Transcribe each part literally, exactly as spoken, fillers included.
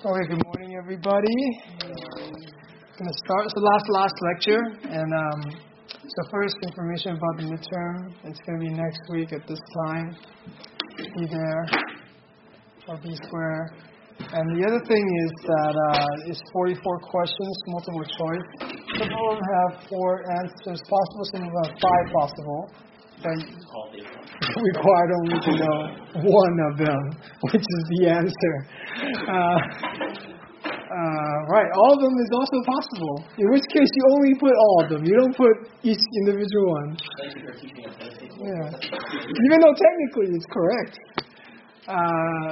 Okay, good morning, everybody. I'm going to start. It's the last, last lecture. And um, so first, information about the midterm. It's going to be next week at this time. Be there or be square. And the other thing is that uh, it's forty-four questions, multiple choice. Some of them have four answers possible, some of them have five possible. But required only to know one of them, which is the answer. Uh, uh, right, all of them is also possible. In which case, you only put all of them. You don't put each individual one. Yeah, even though technically it's correct. Uh,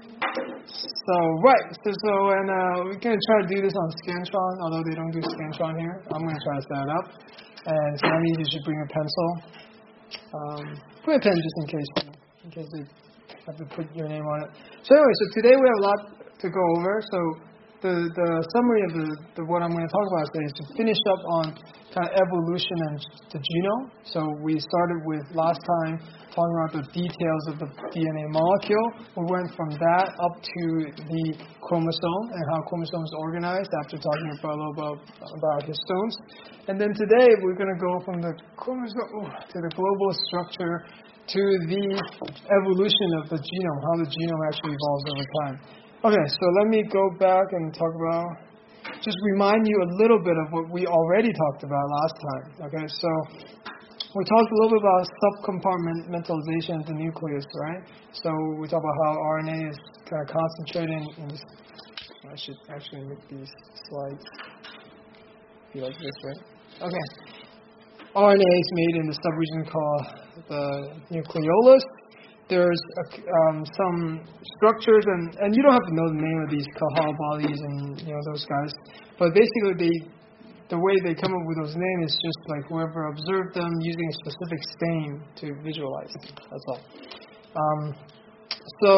so right, so, so and uh, we're gonna try to do this on Scantron, although they don't do Scantron here. I'm gonna try to set it up, and so that means you should bring a pencil. Um, put a pen just in case, in case they have to put your name on it. So anyway, so today we have a lot to go over. So the the summary of the, the what I'm going to talk about today is to finish up on kind of evolution and the genome. So we started with last time talking about the details of the D N A molecule. We went from that up to the chromosome and how chromosomes are organized after talking about a little about, about histones. And then today we're going to go from the chromosome to the global structure to the evolution of the genome, how the genome actually evolves over time. Okay, so let me go back and talk about, just remind you a little bit of what we already talked about last time. Okay, so we talked a little bit about subcompartmentalization of the nucleus, right? So we talked about how R N A is kind of concentrating in this. I should actually make these slides be like this, right? Okay. R N A is made in the subregion called the nucleolus. There's a, um, some structures, and, and you don't have to know the name of these Cajal bodies and you know those guys, but basically they, the way they come up with those names is just like whoever observed them using a specific stain to visualize it. That's all. Um, so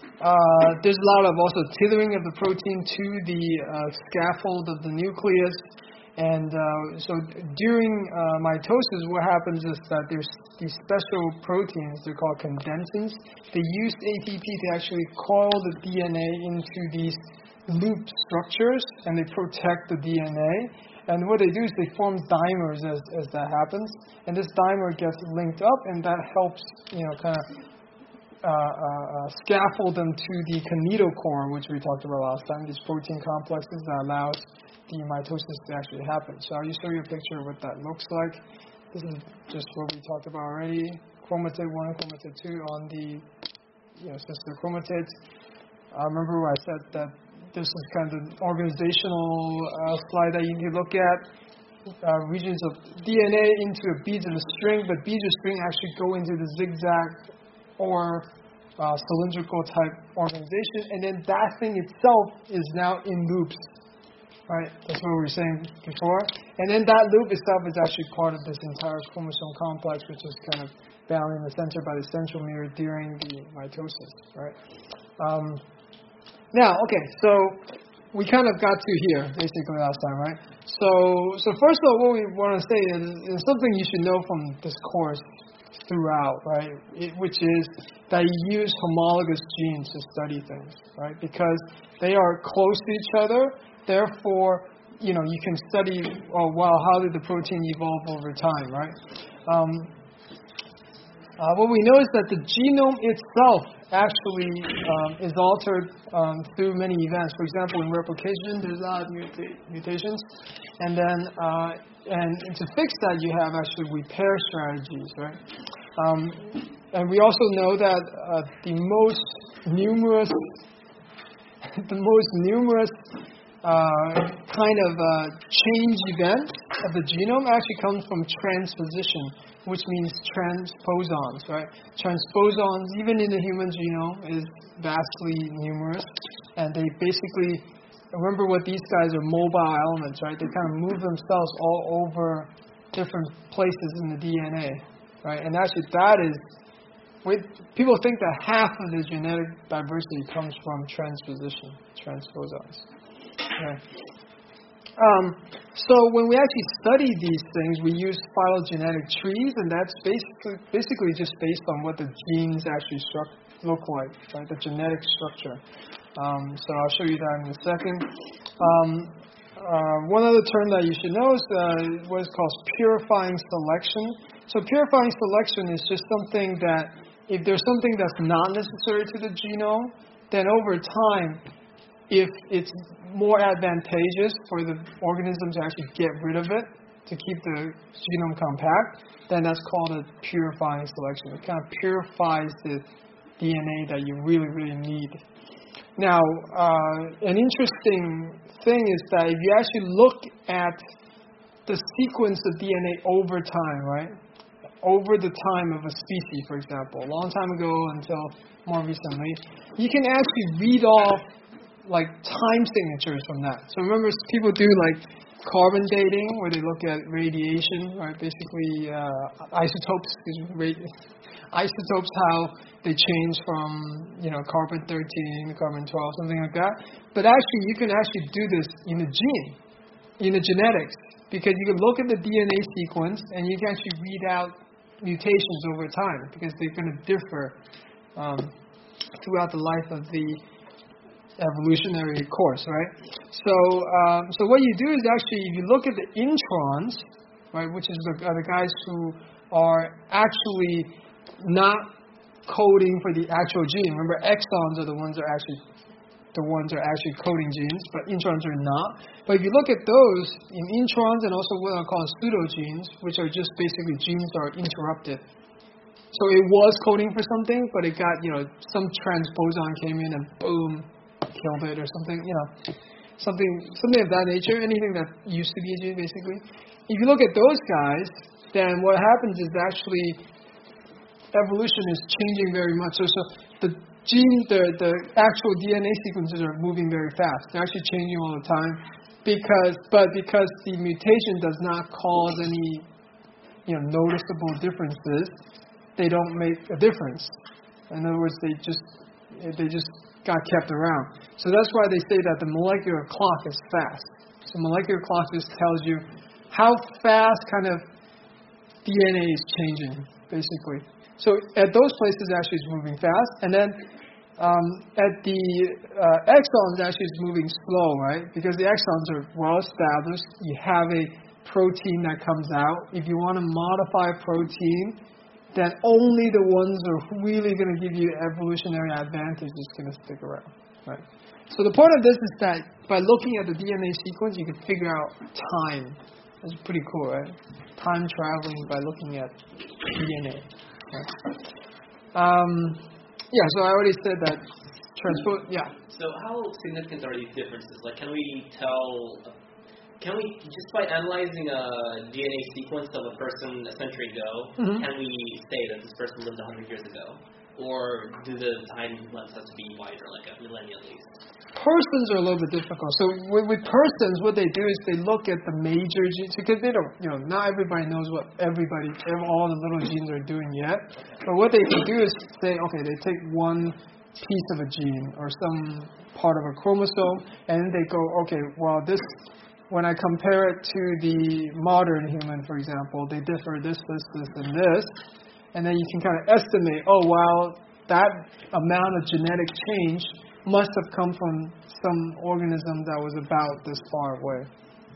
uh, there's a lot of also tethering of the protein to the uh, scaffold of the nucleus. And uh, so during uh, mitosis, what happens is that there's these special proteins, they're called condensins. They use A T P to actually coil the D N A into these loop structures, and they protect the D N A. And what they do is they form dimers as, as that happens. And this dimer gets linked up, and that helps, you know, kind of uh, uh, scaffold them to the kinetochore, which we talked about last time, these protein complexes that allows the mitosis to actually happen. So I'll just show you a picture of what that looks like. This is just what we talked about already. Chromatid one and chromatid two on the you know, sister chromatids. I remember where I said that this is kind of an organizational uh, slide that you can look at. Uh, regions of D N A into a beads of a string, but beads of string actually go into the zigzag or uh, cylindrical type organization, and then that thing itself is now in loops. Right, that's what we were saying before. And then that loop itself is actually part of this entire chromosome complex, which is kind of bound in the center by the centromere during the mitosis, right? Um, now, okay, so we kind of got to here, basically, last time, right? So, so first of all, what we want to say is, is something you should know from this course throughout, right? It, which is that you use homologous genes to study things, right? Because they are close to each other. Therefore, you know, you can study, oh, wow, how did the protein evolve over time, right? Um, uh, what we know is that the genome itself actually um, is altered um, through many events. For example, in replication, there's a lot of muta- mutations. And then, uh, and to fix that, you have actually repair strategies, right? Um, and we also know that uh, the most numerous, the most numerous Uh, kind of uh, change event of the genome actually comes from transposition, which means transposons, right? Transposons, even in the human genome, is vastly numerous, and they basically, remember what these guys are, mobile elements, right? They kind of move themselves all over different places in the D N A, right? And actually that is, with, people think that half of the genetic diversity comes from transposition, transposons. Okay. Um, so when we actually study these things, we use phylogenetic trees, and that's basically basically just based on what the genes actually struct, look like, right? The genetic structure. Um, so I'll show you that in a second. Um, uh, one other term that you should know is uh, what is called purifying selection. So purifying selection is just something that if there's something that's not necessary to the genome, then over time, if it's more advantageous for the organism to actually get rid of it, to keep the genome compact, then that's called a purifying selection. It kind of purifies the D N A that you really, really need. Now, uh, an interesting thing is that if you actually look at the sequence of D N A over time, right? Over the time of a species, for example, a long time ago until more recently, you can actually read off like time signatures from that. So remember, people do like carbon dating, where they look at radiation, right? Basically, uh, isotopes, isotopes, how they change from, you know, carbon thirteen to carbon twelve, something like that. But actually, you can actually do this in the gene, in the genetics, because you can look at the D N A sequence and you can actually read out mutations over time, because they're going to differ um, throughout the life of the evolutionary course, right? So, um, so what you do is actually, if you look at the introns, right, which is the, are the guys who are actually not coding for the actual gene. Remember, exons are the ones that are actually the ones that are actually coding genes, but introns are not. But if you look at those in introns and also what are called pseudogenes, which are just basically genes that are interrupted. So it was coding for something, but it got, you know, some transposon came in and boom, killed it or something, you know, something something of that nature, anything that used to be a gene, basically. If you look at those guys, then what happens is actually evolution is changing very much. So, so the gene, the, the actual D N A sequences are moving very fast. They're actually changing all the time, because but because the mutation does not cause any, you know, noticeable differences, they don't make a difference. In other words, they just they just got kept around. So that's why they say that the molecular clock is fast. So molecular clock just tells you how fast kind of D N A is changing, basically. So at those places, actually, it's moving fast, and then um, at the uh, exons, actually, it's moving slow, right? Because the exons are well established. You have a protein that comes out. If you want to modify a protein, then only the ones that are really going to give you evolutionary advantage is going to stick around, right? So the point of this is that by looking at the D N A sequence, you can figure out time. That's pretty cool, right? Time traveling by looking at D N A. Right? Um, yeah, so I already said that transport, yeah. So how significant are these differences? Like, can we tell, can we, just by analyzing a D N A sequence of a person a century ago, mm-hmm. can we say that this person lived one hundred years ago? Or do the time lengths have to be wider, like a millennia at least? Persons are a little bit difficult. So with, with persons, what they do is they look at the major genes, because they don't, you know, not everybody knows what everybody, all the little genes are doing yet. But what they can do is say, okay, they take one piece of a gene or some part of a chromosome, and then they go, okay, well, this, when I compare it to the modern human, for example, they differ this, this, this, and this. And then you can kind of estimate, oh, wow, that amount of genetic change must have come from some organism that was about this far away.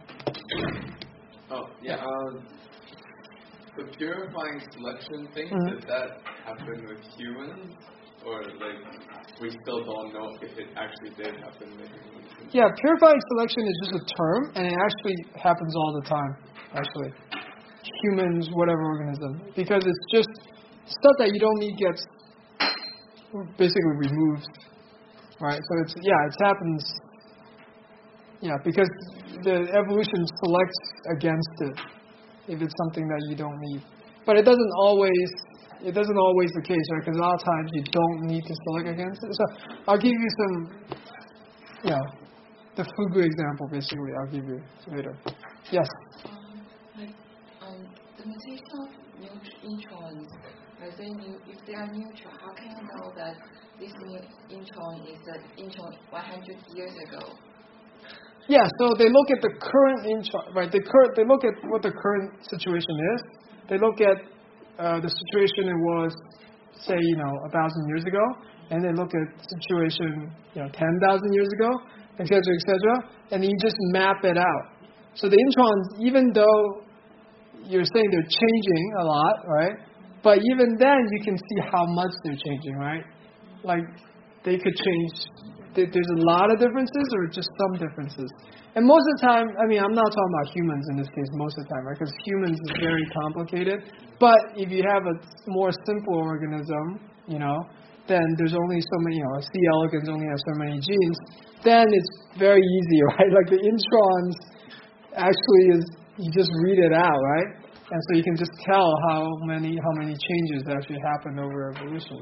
Oh, yeah. Um, the purifying selection thing, mm-hmm. did that happen with humans? Or, like, we still don't know if it actually did happen with humans? Yeah, purifying selection is just a term, and it actually happens all the time, actually. Humans, whatever organism. Because it's just stuff that you don't need gets basically removed. Right, so it's, yeah, it happens, yeah, because the evolution selects against it if it's something that you don't need. But it doesn't always, it doesn't always the case, right, because a lot of times you don't need to select against it. So I'll give you some, you know, the fugu example, basically, I'll give you later. Yes? Um, like, um, the mutation of introns, are they new, if they are neutral, how can you know that this new intron is an intron one hundred years ago? Yeah, so they look at the current intron, right? They, cur- they look at what the current situation is. They look at uh, the situation it was, say, you know, a thousand years ago, and they look at situation, you know, ten thousand years ago, et cetera, et cetera, and you just map it out. So the introns, even though you're saying they're changing a lot, right? But even then, you can see how much they're changing, right? Like, they could change. There's a lot of differences or just some differences. And most of the time, I mean, I'm not talking about humans in this case most of the time, right? Because humans is very complicated. But if you have a more simple organism, you know, then there's only so many, you know, C. elegans only has so many genes, then it's very easy, right? Like the introns actually is, you just read it out, right? And so you can just tell how many how many changes actually happened over evolution.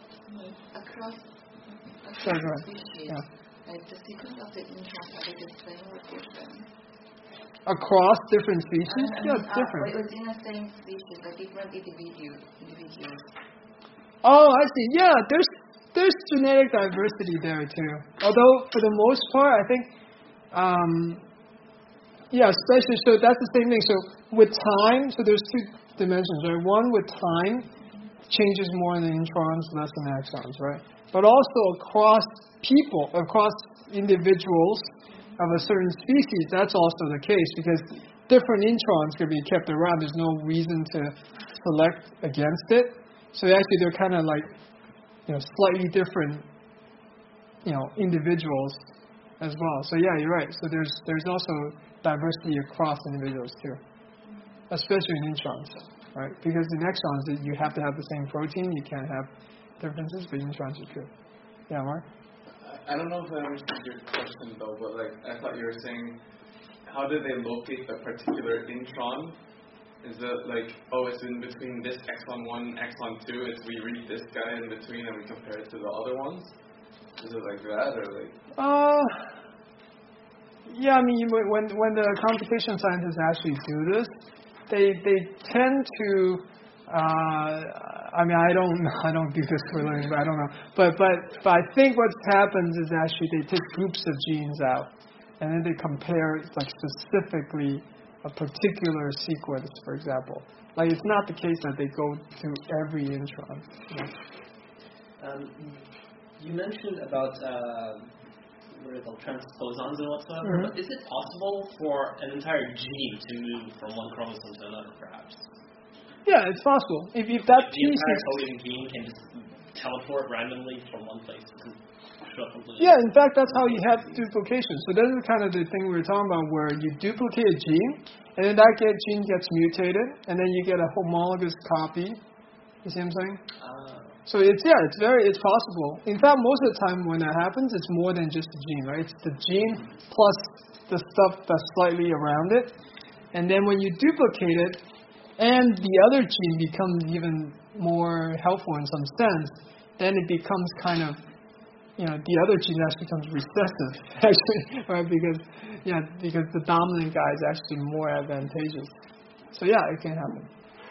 Across, across Sorry, go ahead. species, Yeah. like the sequence of the introns, are they the same or different? Across different species? I Yeah, mean, it's uh, different. within the same species, the different individual, individuals. Oh, I see. Yeah, there's there's genetic diversity there too. Although for the most part, I think, um, yeah, especially so that's the same thing. So with time, so there's two dimensions, right? One with time changes more in the introns, less in the exons, right? But also across people, across individuals of a certain species, that's also the case because different introns can be kept around. There's no reason to select against it. So actually, they're kind of like, you know, slightly different, you know, individuals as well. So yeah, you're right. So there's there's also diversity across individuals too, especially in introns, right? Because in exons, you have to have the same protein. You can't have differences, but introns are true. Yeah, Mark? I don't know if I understood your question though, but like I thought you were saying, how do they locate a particular intron? Is it like, oh, it's in between this exon one, exon two, it's we read this guy in between and we compare it to the other ones? Is it like that or like? Uh, yeah, I mean, when when the computation scientists actually do this, they they tend to. Uh, I mean, I don't I don't do this for a living, but I don't know. But but but I think what happens is actually they take groups of genes out, and then they compare like specifically a particular sequence, for example. Like it's not the case that they go to every intron. You know? Um, you mentioned about uh, what are they called, transposons and whatsoever. Mm-hmm. But is it possible for an entire gene to move from one chromosome to another, perhaps? Yeah, it's possible. If, if that The piece entire is coding gene can just teleport randomly from one place to show up completely. yeah, in fact, that's how you have duplication. So this is kind of the thing we were talking about, where you duplicate a gene, and then that get, gene gets mutated, and then you get a homologous copy. You see what I'm saying? Uh, So it's yeah, it's very it's possible. In fact, most of the time when that happens, it's more than just the gene, right? It's the gene plus the stuff that's slightly around it, and then when you duplicate it, and the other gene becomes even more helpful in some sense, then it becomes kind of, you know, the other gene actually becomes recessive, actually, right? Because, yeah, because the dominant guy is actually more advantageous. So yeah, it can happen.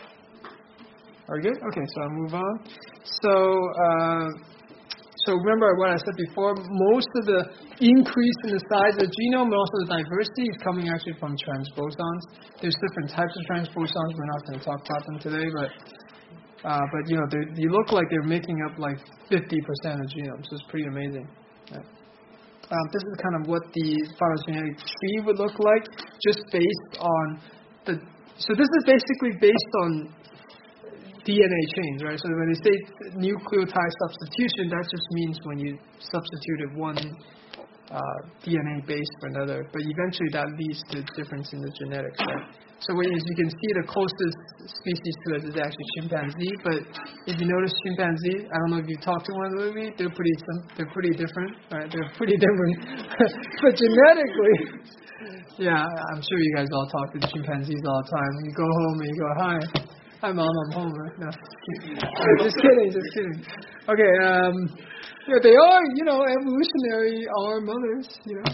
Are we good? Okay, so I'll move on. So, uh, so remember what I said before, most of the increase in the size of the genome and also the diversity is coming actually from transposons. There's different types of transposons. We're not going to talk about them today, but uh, but you know, they, they look like they're making up like fifty percent of the genome, so it's pretty amazing. Yeah. Um, this is kind of what the phylogenetic tree would look like, just based on the. So this is basically based on D N A chains, right? So when they say nucleotide substitution, that just means when you substituted one uh, D N A base for another, but eventually that leads to difference in the genetics, right? So when, as you can see, the closest species to us is actually chimpanzee, but if you notice chimpanzee, I don't know if you talked to one lately, they're pretty they're pretty different, right? They're pretty different, but genetically, yeah, I'm sure you guys all talk to chimpanzees all the time. You go home and you go, hi. Hi, Mom, I'm home. Right? No, just kidding, just kidding. Okay, um, yeah, they are, you know, evolutionary, our mothers, you know.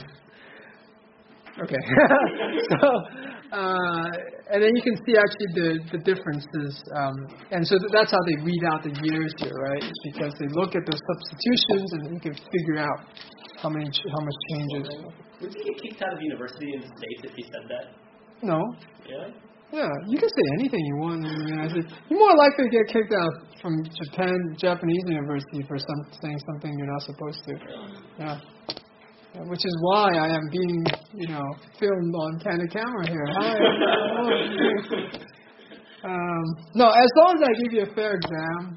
Okay, so, uh, and then you can see actually the the differences, um, and so that's how they read out the years here, right? It's because they look at those substitutions and you can figure out how many how much changes. Would you get kicked out of university in the States if you said that? No. Yeah. Yeah, you can say anything you want in the United States. You're more likely to get kicked out from Japan, Japanese university for some, saying something you're not supposed to. Yeah. Yeah, which is why I am being, you know, filmed on candid camera here. Hi. um, no, as long as I give you a fair exam,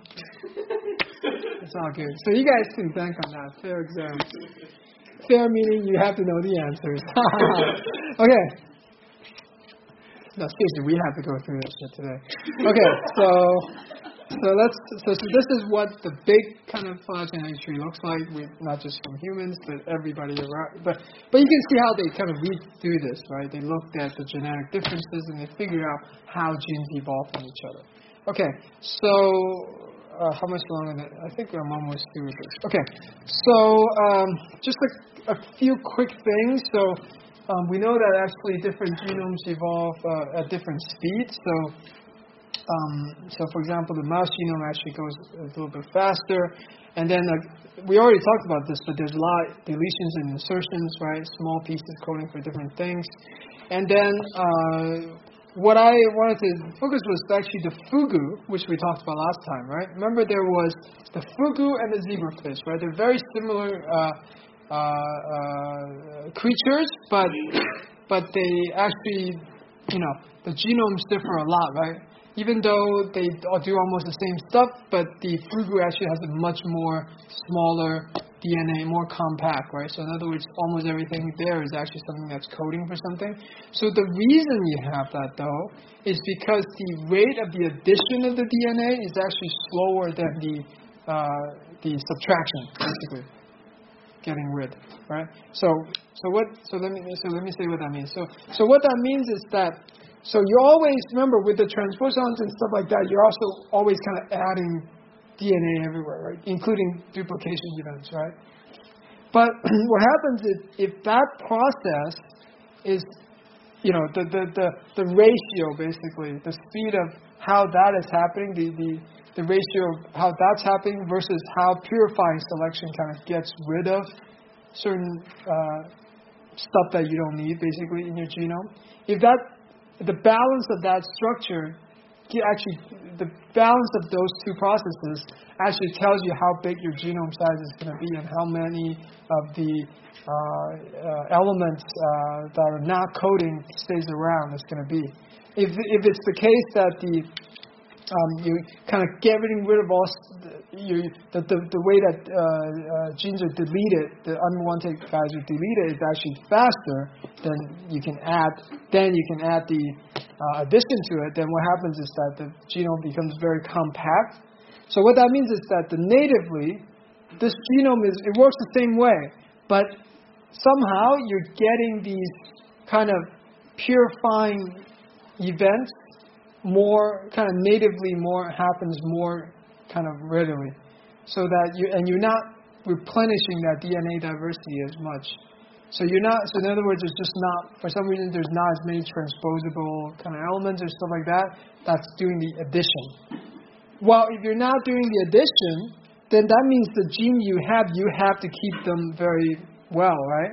it's all good. So you guys can bank on that. Fair exam. Fair meaning you have to know the answers. Okay. No, seriously, we have to go through this shit today. Okay, so so let's so, so this is what the big kind of phylogenetic tree looks like. We, not just from humans, but everybody around. But but you can see how they kind of read through this, right? They looked at the genetic differences and they figured out how genes evolve from each other. Okay, so uh, how much longer? Than, I think I'm almost through with this. Okay, so um, just a, a few quick things. So. Um, we know that actually different genomes evolve uh, at different speeds. So, um, so for example, the mouse genome actually goes a little bit faster. And then uh, we already talked about this, but there's a lot of deletions and insertions, right? Small pieces coding for different things. And then uh, what I wanted to focus was actually the fugu, which we talked about last time, right? Remember there was the fugu and the zebrafish, right? They're very similar. Uh, Uh, uh, creatures, but but they actually, you know, the genomes differ a lot, right? Even though they all do almost the same stuff, but the fugu actually has a much more smaller D N A, more compact, right? So in other words, almost everything there is actually something that's coding for something. So the reason you have that, though, is because the rate of the addition of the D N A is actually slower than the uh, the subtraction, basically. Getting rid, right? So, so what? So let me so let me say what that means. So, so what that means is that so you always remember with the transposons and stuff like that, you're also always kind of adding D N A everywhere, right? Including duplication events, right? But what happens is if that process is, you know, the the the, the ratio basically, the speed of how that is happening, the the the ratio of how that's happening versus how purifying selection kind of gets rid of certain uh, stuff that you don't need, basically, in your genome. If that, the balance of that structure, actually, the balance of those two processes actually tells you how big your genome size is going to be and how many of the uh, uh, elements uh, that are not coding stays around it's going to be. If if it's the case that the Um, you kind of getting rid of all you, the, the the way that uh, uh, genes are deleted, the unwanted guys are deleted is actually faster. Then you can add, then you can add the uh, addition to it. Then what happens is that the genome becomes very compact. So what that means is that the natively, this genome is it works the same way, but somehow you're getting these kind of purifying events. More kind of natively, more happens more kind of readily, so that you and you're not replenishing that D N A diversity as much. So you're not. So in other words, there's just not for some reason there's not as many transposable kind of elements or stuff like that. That's doing the addition. Well, if you're not doing the addition, then that means the gene you have, you have to keep them very well, right?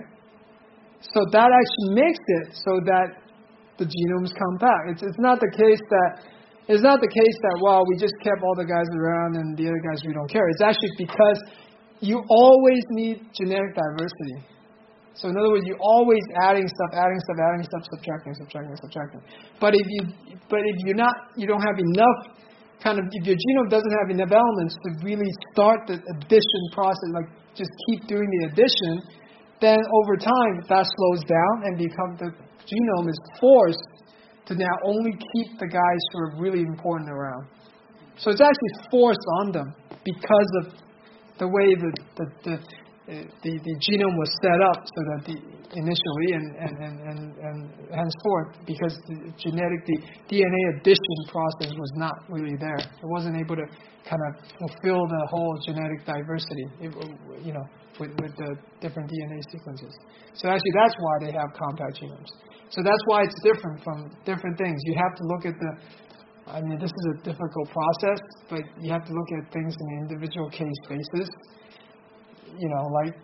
So that actually makes it so that the genome is compact. It's it's not the case that it's not the case that well we just kept all the guys around and the other guys we don't care. It's actually because you always need genetic diversity. So in other words, you're always adding stuff, adding stuff, adding stuff, subtracting, subtracting, subtracting. But if you but if you're not you don't have enough kind of if your genome doesn't have enough elements to really start the addition process, like just keep doing the addition, then over time that slows down and become the genome is forced to now only keep the guys who are really important around. So it's actually forced on them because of the way the the the, the, the genome was set up, so that the initially and and, and, and, and henceforth because the genetic the D N A addition process was not really there. It wasn't able to kind of fulfill the whole genetic diversity, you know, with, with the different D N A sequences. So actually that's why they have compact genomes. So that's why it's different from different things. You have to look at the, I mean, this is a difficult process, but you have to look at things in an individual case basis. You know, like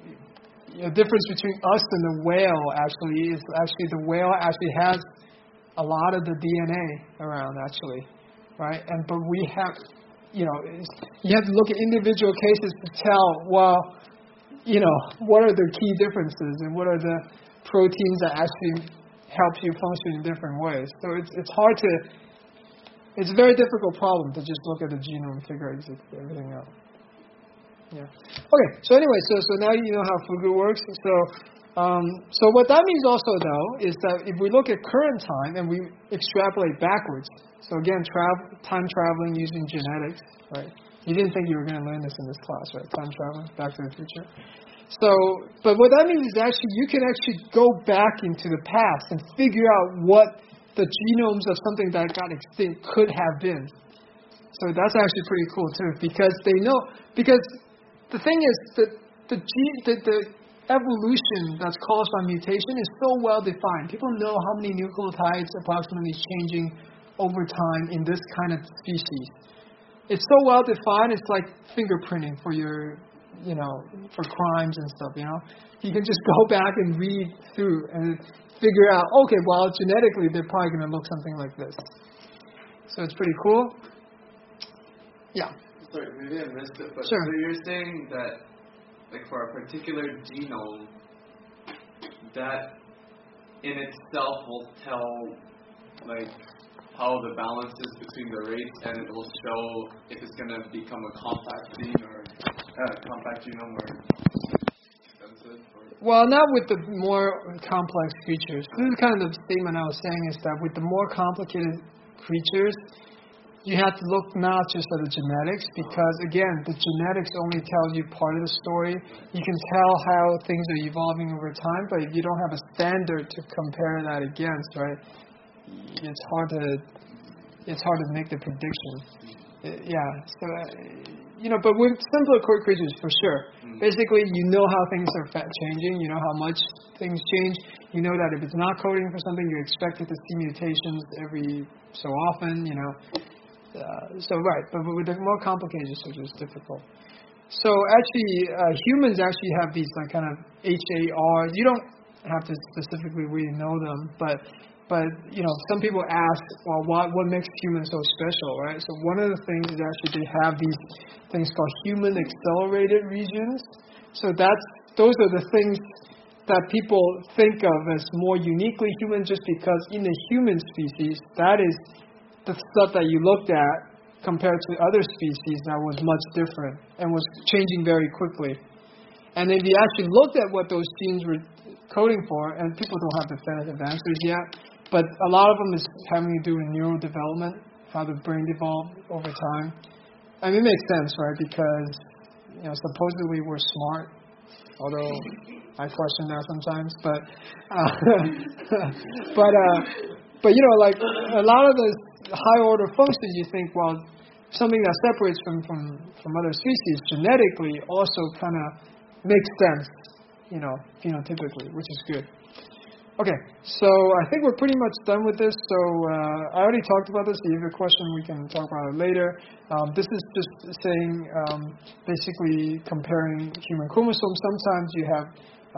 the difference between us and the whale actually is actually the whale actually has a lot of the D N A around actually, right? And but we have, you know, it's, you have to look at individual cases to tell, well, you know, what are the key differences and what are the proteins that actually help you function in different ways. So it's it's hard to, it's a very difficult problem to just look at the genome and figure everything out. Yeah. Okay. So anyway, so so now you know how Fugu works. So um, so what that means also though is that if we look at current time and we extrapolate backwards. So again, travel, time traveling using genetics, right? You didn't think you were going to learn this in this class, right? Time traveling, Back to the Future. So, but what that means is actually you can actually go back into the past and figure out what the genomes of something that got extinct could have been. So that's actually pretty cool too, because they know. Because the thing is that the gene, the, the evolution that's caused by mutation is so well defined. People know how many nucleotides approximately changing over time in this kind of species. It's so well defined. It's like fingerprinting for your, you know, for crimes and stuff. You know, you can just go back and read through and figure out. Okay, well, genetically they're probably going to look something like this. So it's pretty cool. Yeah. Sorry, maybe I missed it, but sure. So you're saying that, like, for a particular genome, that in itself will tell, like, how the balance is between the rates, and it will show if it's going to become a compact gene or uh, compact genome or extensive? Or well, not with the more complex creatures. This is kind of the statement I was saying, is that with the more complicated creatures, you have to look not just at the genetics, because again, the genetics only tells you part of the story. You can tell how things are evolving over time, but if you don't have a standard to compare that against, right, it's hard to it's hard to make the prediction. Uh, yeah, so uh, you know, but with simpler core creatures, for sure. Mm. Basically, you know how things are fa- changing. You know how much things change. You know that if it's not coding for something, you're expected to see mutations every so often. You know. Uh, so right, but with the more complicated research, it's difficult. So actually, uh, humans actually have these like kind of H A Rs. You don't have to specifically really know them, but but you know, some people ask, well, what what makes humans so special, right? So one of the things is actually they have these things called human accelerated regions. So that's those are the things that people think of as more uniquely human, just because in the human species, that is the stuff that you looked at compared to other species that was much different and was changing very quickly. And if you actually looked at what those genes were coding for, and people don't have definitive answers yet, but a lot of them is having to do with neurodevelopment, how the brain evolved over time. I mean, it makes sense, right? Because, you know, supposedly we're smart, although I question that sometimes. But, uh, but, uh, but you know, like a lot of the high order functions, you think, well, something that separates from, from, from other species genetically also kind of makes sense, you know, phenotypically, which is good. Okay, so I think we're pretty much done with this. So uh, I already talked about this. If you have a question, we can talk about it later. Um, this is just saying, um, basically comparing human chromosomes. Sometimes you have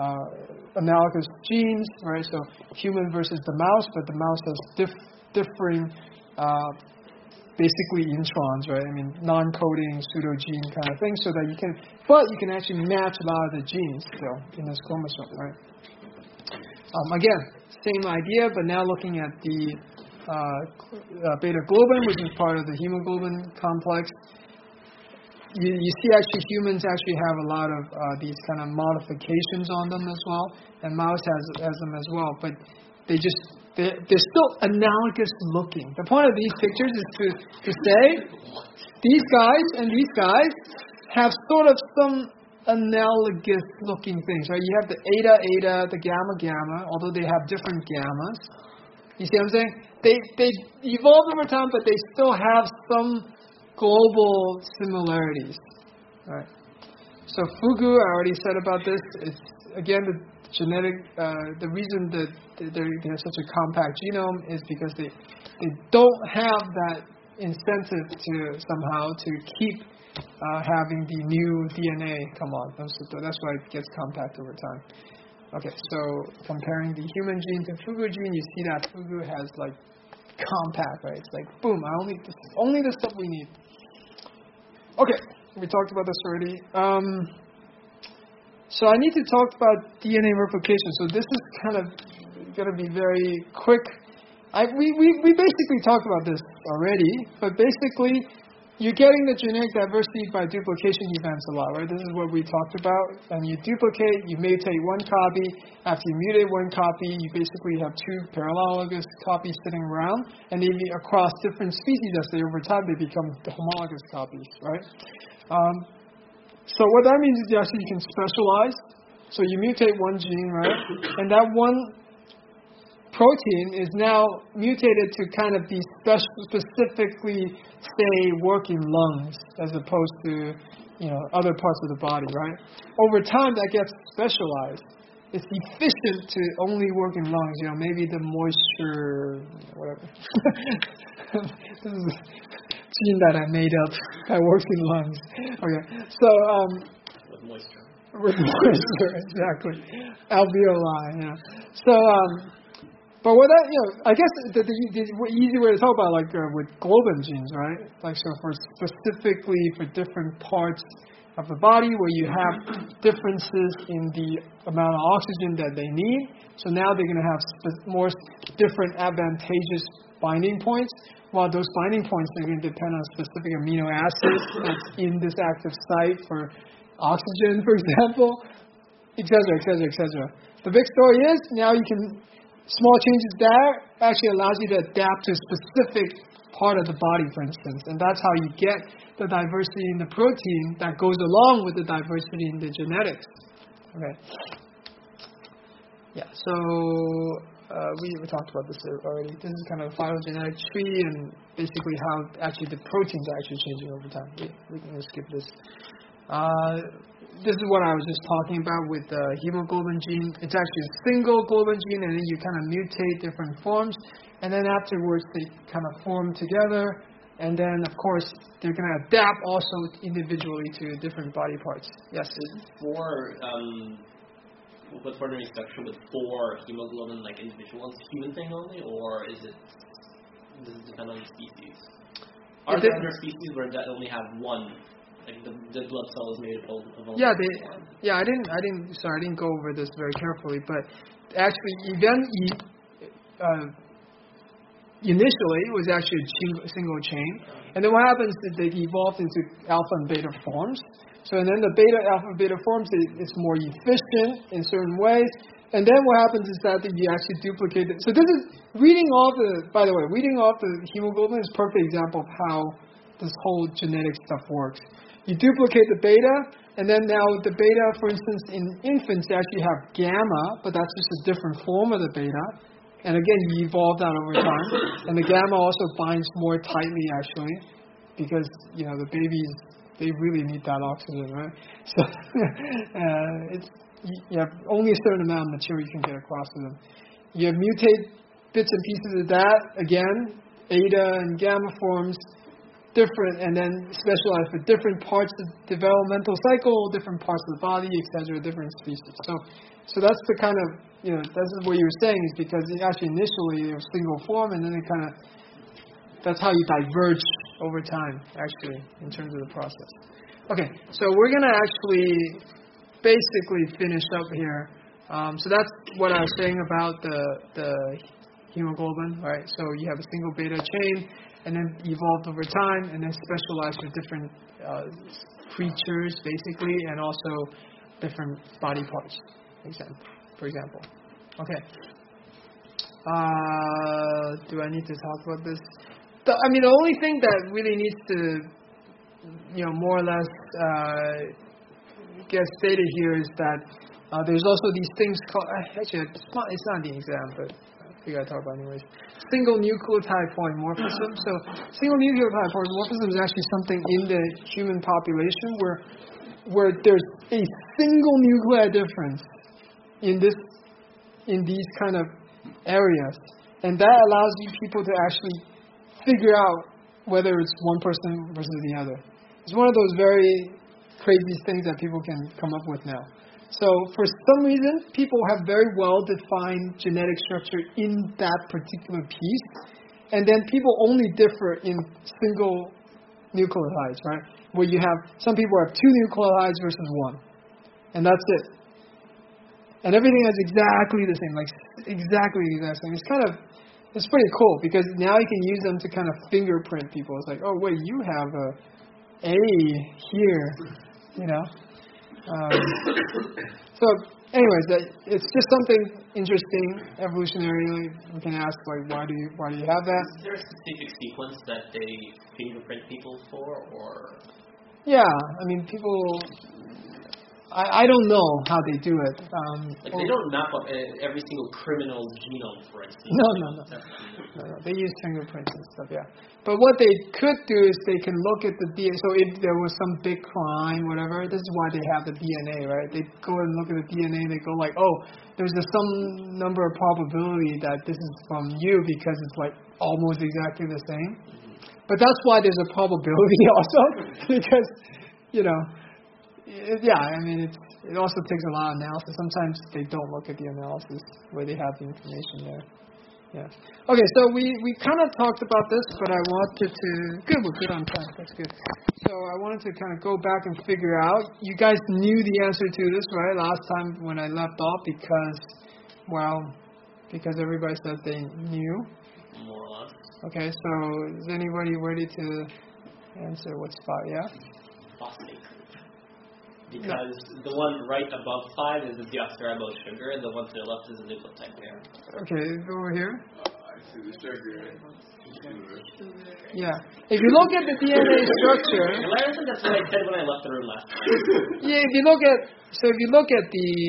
uh, analogous genes, right? So human versus the mouse, but the mouse has diff- differing Uh, basically introns, right? I mean, non-coding pseudogene kind of thing, so that you can, but you can actually match a lot of the genes still in this chromosome, right? Um, again, same idea, but now looking at the uh, uh, beta globin, which is part of the hemoglobin complex. You, you see, actually, humans actually have a lot of uh, these kind of modifications on them as well, and mouse has has them as well, but they just They're, they're still analogous looking. The point of these pictures is to, to say these guys and these guys have sort of some analogous looking things, right? You have the eta eta, the gamma gamma, although they have different gammas. You see what I'm saying? They they evolved over time, but they still have some global similarities, right? So Fugu, I already said about this. It's again the genetic, uh, the reason that they're, they're such a compact genome is because they they don't have that incentive to somehow to keep uh, having the new D N A come on. That's, that's why it gets compact over time. Okay, so comparing the human gene to fugu gene, you see that fugu has like compact, right? It's like boom, I only this is only the stuff we need. Okay, we talked about this already. Um, so I need to talk about D N A replication. So this is kind of going to be very quick. I, we, we, we basically talked about this already, but basically you're getting the genetic diversity by duplication events a lot, right? This is what we talked about. And you duplicate, you mutate one copy. After you mutate one copy, you basically have two paralogous copies sitting around. And then across different species, as they over time, they become homologous copies, right? Um, so what that means is actually you can specialize. So you mutate one gene, right? And that one protein is now mutated to kind of be special, specifically, say, work in lungs as opposed to, you know, other parts of the body, right? Over time, that gets specialized. It's efficient to only work in lungs, you know, maybe the moisture, whatever. This is a gene that I made up that works in lungs. Okay, so... Um, with moisture. With moisture, exactly. Alveoli, yeah. So, um... But what that, you know, I guess the, the, the easy way to talk about, like uh, with globin genes, right? Like, so for specifically for different parts of the body where you have differences in the amount of oxygen that they need. So now they're going to have spe- more different advantageous binding points. While those binding points are going to depend on specific amino acids that's in this active site for oxygen, for example, et cetera, et cetera, et cetera. The big story is now you can. Small changes there actually allows you to adapt to a specific part of the body, for instance. And that's how you get the diversity in the protein that goes along with the diversity in the genetics. Okay. Yeah, so uh, we, we talked about this already. This is kind of a phylogenetic tree and basically how actually the proteins are actually changing over time. We, we can just skip this. Uh, this is what I was just talking about with the hemoglobin gene. It's actually a single globin gene, and then you kind of mutate different forms, and then afterwards they kind of form together, and then of course they're going to adapt also individually to different body parts. Yes? Is four, um, with ordinary structure with four hemoglobin like individuals, human thing only, or is it, does it depend on the species? Are It there did- other species where that only have one? Like the, the blood cell is made up of of Yeah, they. Yeah, I didn't. I didn't. Sorry, I didn't go over this very carefully. But actually, even uh, initially, it was actually a chi- single chain, and then what happens is they evolved into alpha and beta forms. So, and then the beta, alpha, beta forms, it, it's more efficient in certain ways. And then what happens is that you actually duplicate it. So this is reading off the. By the way, reading off the hemoglobin is a perfect example of how this whole genetic stuff works. You duplicate the beta, and then now the beta, for instance, in infants, they actually have gamma, but that's just a different form of the beta. And again, you evolve that over time. And the gamma also binds more tightly, actually, because, you know, the babies, they really need that oxygen, right? So uh, it's, you have only a certain amount of material you can get across to them. You mutate bits and pieces of that, again, beta and gamma forms, different, and then specialize for different parts of the developmental cycle, different parts of the body, et cetera, different species. So, so that's the kind of, you know, that's what you were saying is because it actually initially it was single form, and then it kind of, that's how you diverge over time, actually, in terms of the process. Okay, so we're going to actually basically finish up here. Um, so that's what I was saying about the the hemoglobin, right? So you have a single beta chain, and then evolved over time, and then specialized for different uh, creatures, basically, and also different body parts, example, for example. Okay. Uh, do I need to talk about this? The, I mean, the only thing that really needs to, you know, more or less uh, get stated here is that uh, there's also these things called, actually, it's not, it's not the exam, but we gotta talk about anyways. Single nucleotide polymorphism. So single nucleotide polymorphism is actually something in the human population where where there's a single nucleotide difference in this in these kind of areas, and that allows you people to actually figure out whether it's one person versus the other. It's one of those very crazy things that people can come up with now. So for some reason, people have very well-defined genetic structure in that particular piece, and then people only differ in single nucleotides, right? Where you have, some people have two nucleotides versus one, and that's it. And everything is exactly the same, like exactly the exact same. It's kind of, it's pretty cool because now you can use them to kind of fingerprint people. It's like, oh wait, you have a A here, you know. Um, so, anyways, that, it's just something interesting evolutionarily. We can ask like, why do you why do you have that? Is there a specific sequence that they fingerprint people for, or? Yeah, I mean, people. I, I don't know how they do it. Um, like they don't map up every single criminal genome, for instance. No, no, no. no, no. They use fingerprints and stuff, yeah. But what they could do is they can look at the D N A. So if there was some big crime, whatever, this is why they have the D N A, right? They go and look at the D N A. They go like, oh, there's a some number of probability that this is from you because it's like almost exactly the same. But that's why there's a probability also because, you know, it, yeah, I mean, it's, it also takes a lot of analysis. Sometimes they don't look at the analysis where they have the information there. Yeah. Okay, so we, we kind of talked about this, but I wanted to... Good, we're good on time. That's good. So I wanted to kind of go back and figure out. You guys knew the answer to this, right, last time when I left off because, well, because everybody said they knew. More or less. Okay, so is anybody ready to answer what spot, yeah? Phosphate. Because no. The one right above five is the deoxyribose sugar, and the one to the left is the nucleotide pair. Okay, go over here. Uh, I see the sugar. Yeah. If you look at the D N A structure... Larison, that's what I said when I left the room last time. Yeah, if you look at... So if you look at the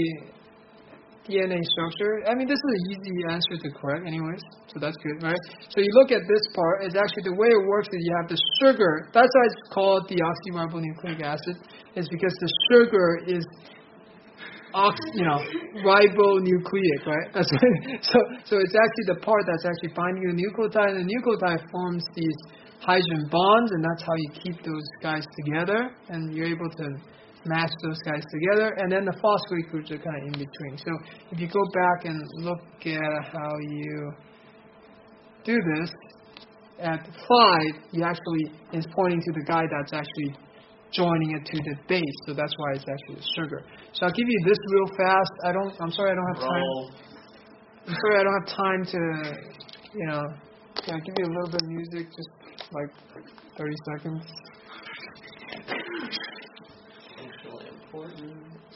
D N A structure, I mean, this is an easy answer to correct anyways, so that's good, right? So you look at this part, it's actually the way it works is you have the sugar, that's why it's called deoxyribonucleic acid, is because the sugar is, ox, you know, ribonucleic, right? That's what, so so it's actually the part that's actually binding the nucleotide, and the nucleotide forms these hydrogen bonds, and that's how you keep those guys together, and you're able to match those guys together, and then the phosphate groups are kind of in between. So if you go back and look at how you do this, at five, you actually is pointing to the guy that's actually joining it to the base, so that's why it's actually the sugar. So I'll give you this real fast. I don't. I'm sorry, I don't have time. Roll. I'm sorry, I don't have time to, you know. Can I give you a little bit of music, just like thirty seconds? Functionally important.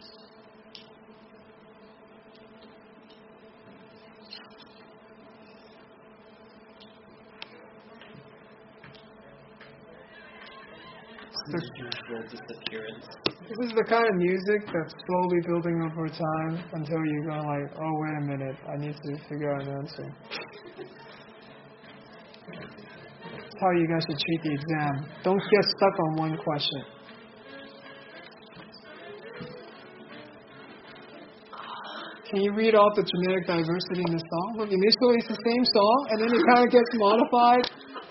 Usual disappearance. This is the kind of music that's slowly building over time until you're going like, oh, wait a minute, I need to figure out an answer. That's how you guys should treat the exam. Don't get stuck on one question. Can you read off the genetic diversity in the song? Look, initially it's the same song, and then it kind of gets modified.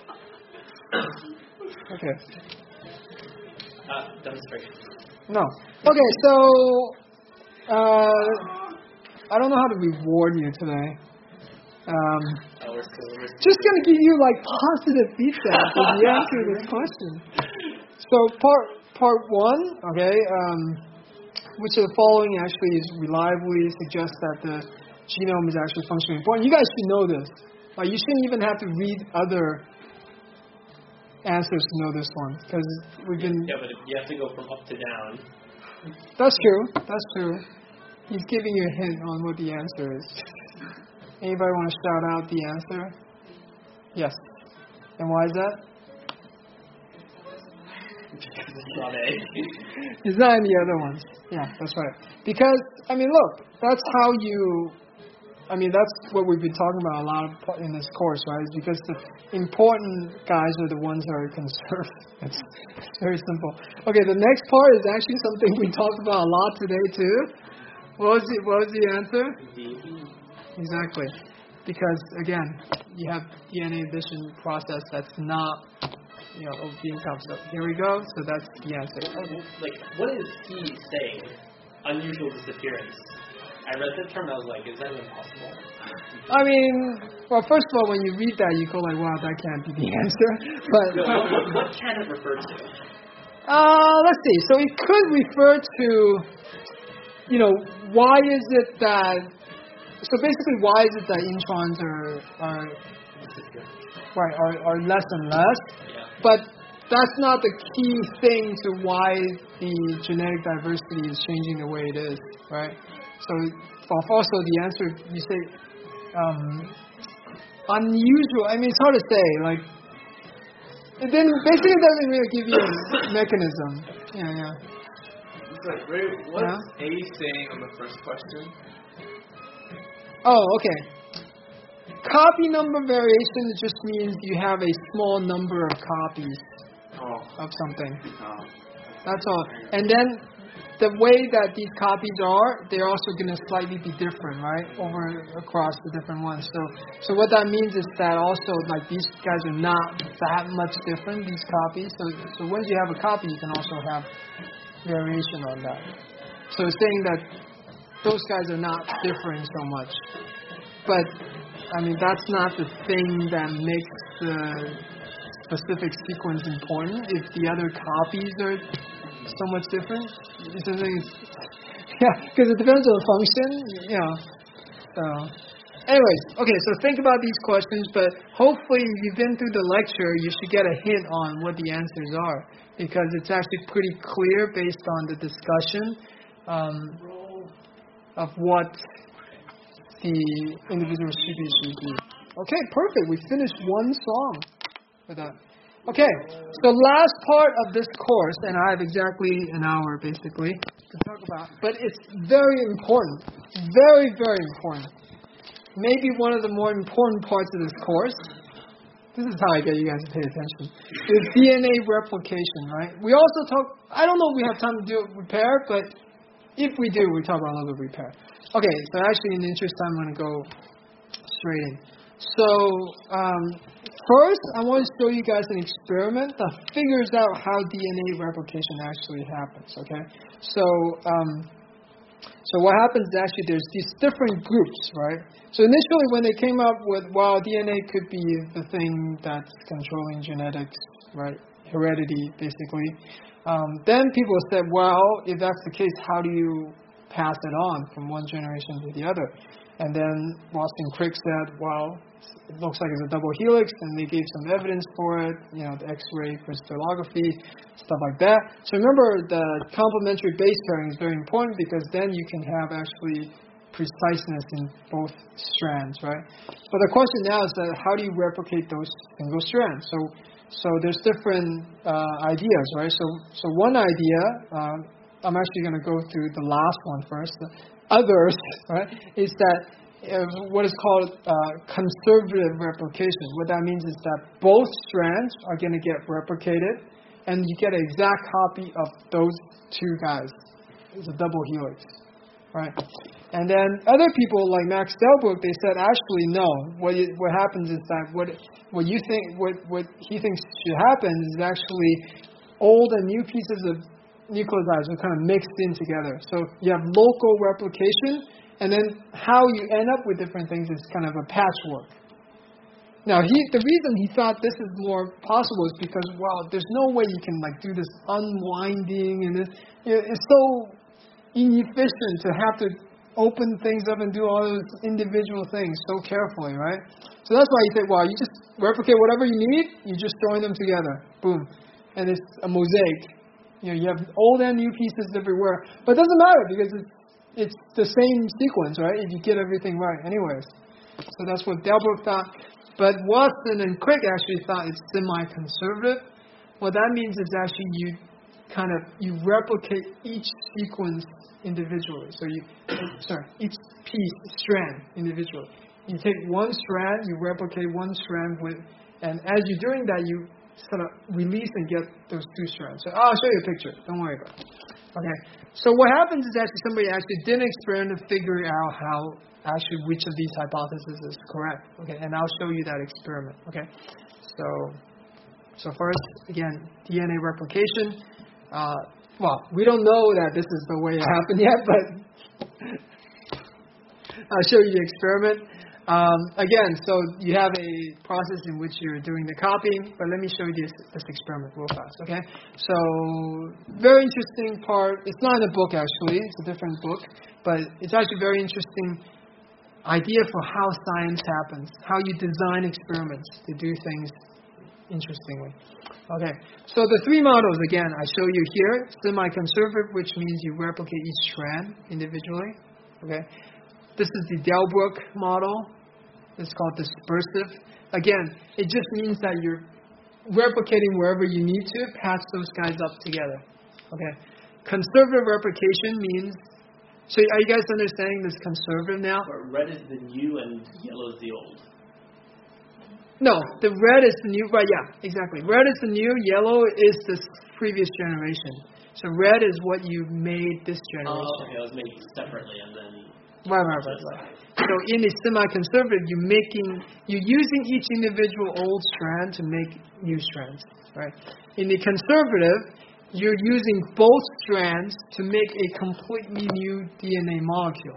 Okay. Uh, demonstration. No. Okay, so uh, I don't know how to reward you today. Um, oh, we're still, we're still. Just going to give you like positive feedback if you answer this question. So part part one, okay, um, which of the following actually is reliably suggests that the genome is actually functionally important. You guys should know this. Like, you shouldn't even have to read other answers to know this one, because we've been... Yeah, but you have to go from up to down. That's true. That's true. He's giving you a hint on what the answer is. Anybody want to shout out the answer? Yes. And why is that? It's not A. It's not in the other ones. Yeah, that's right. Because, I mean, look, that's how you... I mean, that's what we've been talking about a lot of in this course, right? Is because the important guys are the ones that are conserved. It's, it's very simple. Okay, the next part is actually something we talked about a lot today, too. What was the, what was the answer? Exactly. Because, again, you have D N A addition process that's not, you know, being counted. So here we go. So that's the answer. Okay. Like, what is he saying? unusual disappearance. I read the term, I was like, is that even possible? I mean, well, first of all, when you read that, you go like, wow, that can't be the answer. But No, what, what can it refer to? uh, let's see. So it could refer to, you know, why is it that, so basically why is it that introns are, are right, are, are less and less? Yeah. But that's not the key thing to why the genetic diversity is changing the way it is, right? So also the answer, you say, um, unusual, I mean, it's hard to say, like, it then basically doesn't really give you a mechanism. Yeah, yeah. Sorry, Ray, what's Yeah? A saying on the first question? Oh, okay. Copy number variation just means you have a small number of copies Oh. of something. Oh. That's all. And then the way that these copies are, they're also going to slightly be different, right? Over across the different ones. So, so what that means is that also like these guys are not that much different. These copies. So, so once you have a copy, you can also have variation on that. So it's saying that those guys are not differing so much. But I mean, that's not the thing that makes the specific sequence important. If the other copies are so much different, it's something. Yeah, because it depends on the function. You know. So, anyways, okay. So think about these questions, but hopefully, if you've been through the lecture, you should get a hint on what the answers are, because it's actually pretty clear based on the discussion um, of what the individual species should be. Okay, perfect. We finished one song with that. Okay, so last part of this course, and I have exactly an hour basically to talk about, but it's very important, very, very important. Maybe one of the more important parts of this course. This is how I get you guys to pay attention. Is D N A replication, right? We also talk. I don't know if we have time to do repair, but if we do, we talk about a little bit of repair. Okay, so actually, in the interest of time, I'm going to go straight in. So, um, first, I want to show you guys an experiment that figures out how D N A replication actually happens, okay? So, um, so what happens is actually there's these different groups, right? So initially when they came up with, well, D N A could be the thing that's controlling genetics, right? Heredity, basically. Um, then people said, well, if that's the case, how do you pass it on from one generation to the other? And then Watson Crick said, well, it looks like it's a double helix, and they gave some evidence for it, you know, the X-ray crystallography, stuff like that. So remember, the complementary base pairing is very important because then you can have actually preciseness in both strands, right? But the question now is that how do you replicate those single strands? So, so there's different uh, ideas, right? So, so one idea, um, I'm actually going to go through the last one first. The others, right, is that uh, what is called uh, conservative replication. What that means is that both strands are going to get replicated, and you get an exact copy of those two guys. It's a double helix, right? And then other people like Max Delbruck, they said actually no. What it, what happens is that what what you think what what he thinks should happen is actually old and new pieces of nucleotides are kind of mixed in together. So you have local replication, and then how you end up with different things is kind of a patchwork. Now, he, the reason he thought this is more possible is because, well, there's no way you can like do this unwinding, and this, it's so inefficient to have to open things up and do all those individual things so carefully, right? So that's why he said, well, you just replicate whatever you need, you just join them together, boom, and it's a mosaic. You know, you have old and new pieces everywhere, but it doesn't matter because it's it's the same sequence, right? If you get everything right, anyways. So that's what Delbruck thought. But Watson and Crick actually thought it's semi-conservative. What that means is actually you kind of you replicate each sequence individually. So you, sorry, each piece strand individually. You take one strand, you replicate one strand with, and as you're doing that, you sort of release and get those two strands. So I'll show you a picture. Don't worry about it. Okay. So what happens is actually somebody actually did an experiment to figure out how actually which of these hypotheses is correct. Okay. And I'll show you that experiment. Okay. So, so first, again, D N A replication. Uh, well, we don't know that this is the way it happened yet, but I'll show you the experiment. Um, again, so you have a process in which you're doing the copying, but let me show you this, this experiment real fast, okay? So, very interesting part. It's not in a book, actually. It's a different book, but it's actually very interesting idea for how science happens, how you design experiments to do things interestingly. Okay, so the three models, again, I show you here. Semi-conservative, which means you replicate each strand individually. Okay, this is the Delbruck model. It's called dispersive. Again, it just means that you're replicating wherever you need to, patch those guys up together. Okay, conservative replication means. So are you guys understanding this conservative now? But red is the new and yellow is the old. No, the red is the new. Right? Yeah, exactly. Red is the new. Yellow is the previous generation. So red is what you made this generation. Oh, okay. It was made separately and then. Right, right, right, right. So in a semi-conservative, you're making, you're using each individual old strand to make new strands. Right. In the conservative, you're using both strands to make a completely new D N A molecule.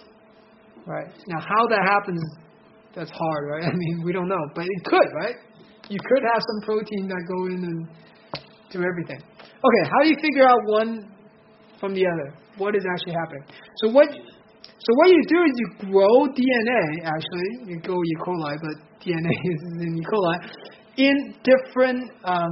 Right? Now, how that happens, that's hard, right? I mean, we don't know. But it could, right? You could have some protein that go in and do everything. Okay, how do you figure out one from the other? What is actually happening? So what so what you do is you grow D N A, actually. You go E. coli, but D N A is in E. coli, in different um,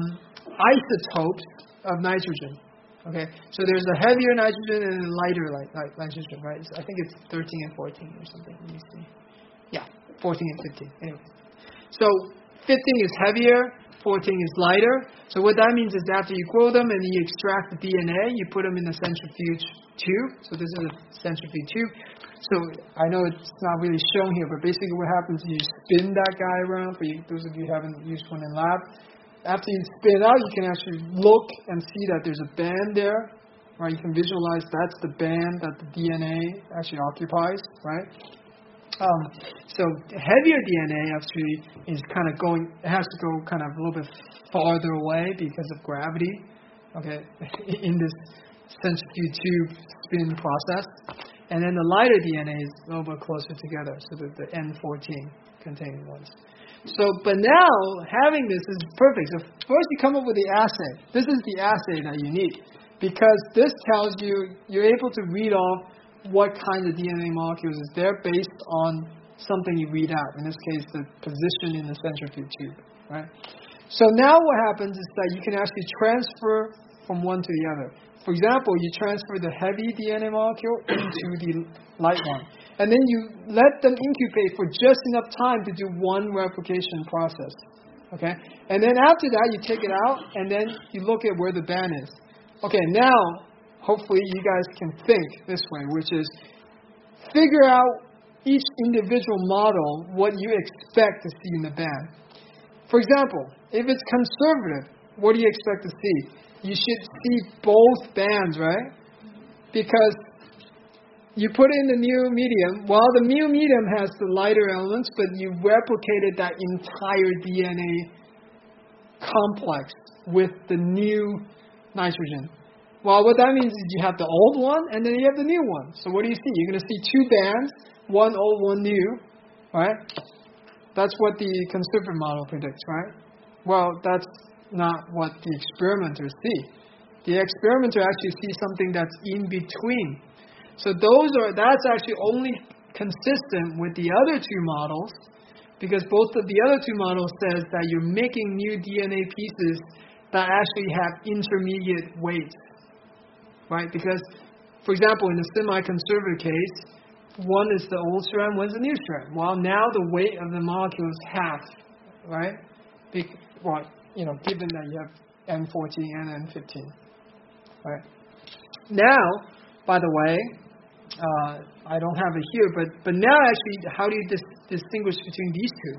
isotopes of nitrogen. Okay, so there's a heavier nitrogen and a lighter light, light, nitrogen, right? So I think it's thirteen and fourteen or something. Let me see. Yeah, fourteen and fifteen. Anyway, so fifteen is heavier, fourteen is lighter. So what that means is after you grow them and you extract the D N A, you put them in a centrifuge tube. So this is a centrifuge tube. So I know it's not really shown here, but basically what happens is you spin that guy around. For you, those of you who haven't used one in lab. After you spin it out, you can actually look and see that there's a band there, right? You can visualize that's the band that the D N A actually occupies, right? Um, so heavier D N A actually is kind of going, it has to go kind of a little bit farther away because of gravity, okay, in this centrifuge tube spin process. And then the lighter D N A is a little bit closer together, so that the N fourteen containing ones. So, but now, having this is perfect. So first you come up with the assay. This is the assay that you need. Because this tells you, you're able to read off what kind of D N A molecules is there based on something you read out. In this case, the position in the centrifuge tube. Right? So now what happens is that you can actually transfer from one to the other. For example, you transfer the heavy D N A molecule into the light one. And then you let them incubate for just enough time to do one replication process. Okay? And then after that, you take it out, and then you look at where the band is. Okay, now, hopefully you guys can think this way, which is figure out each individual model what you expect to see in the band. For example, if it's conservative, what do you expect to see? You should see both bands, right? Because you put in the new medium. Well, the new medium has the lighter elements, but you replicated that entire D N A complex with the new nitrogen. Well, what that means is you have the old one, and then you have the new one. So what do you see? You're going to see two bands, one old, one new, right? That's what the conservative model predicts, right? Well, that's not what the experimenters see. The experimenter actually sees something that's in between. So those are that's actually only consistent with the other two models, because both of the other two models says that you're making new D N A pieces that actually have intermediate weights, right? Because, for example, in the semi-conservative case, one is the old strand, one's the new strand. Well, now the weight of the molecule is half, right? Be- well, you know, given that you have N fourteen and N fifteen, right? Now, by the way, uh, I don't have it here, but, but now actually, how do you dis- distinguish between these two?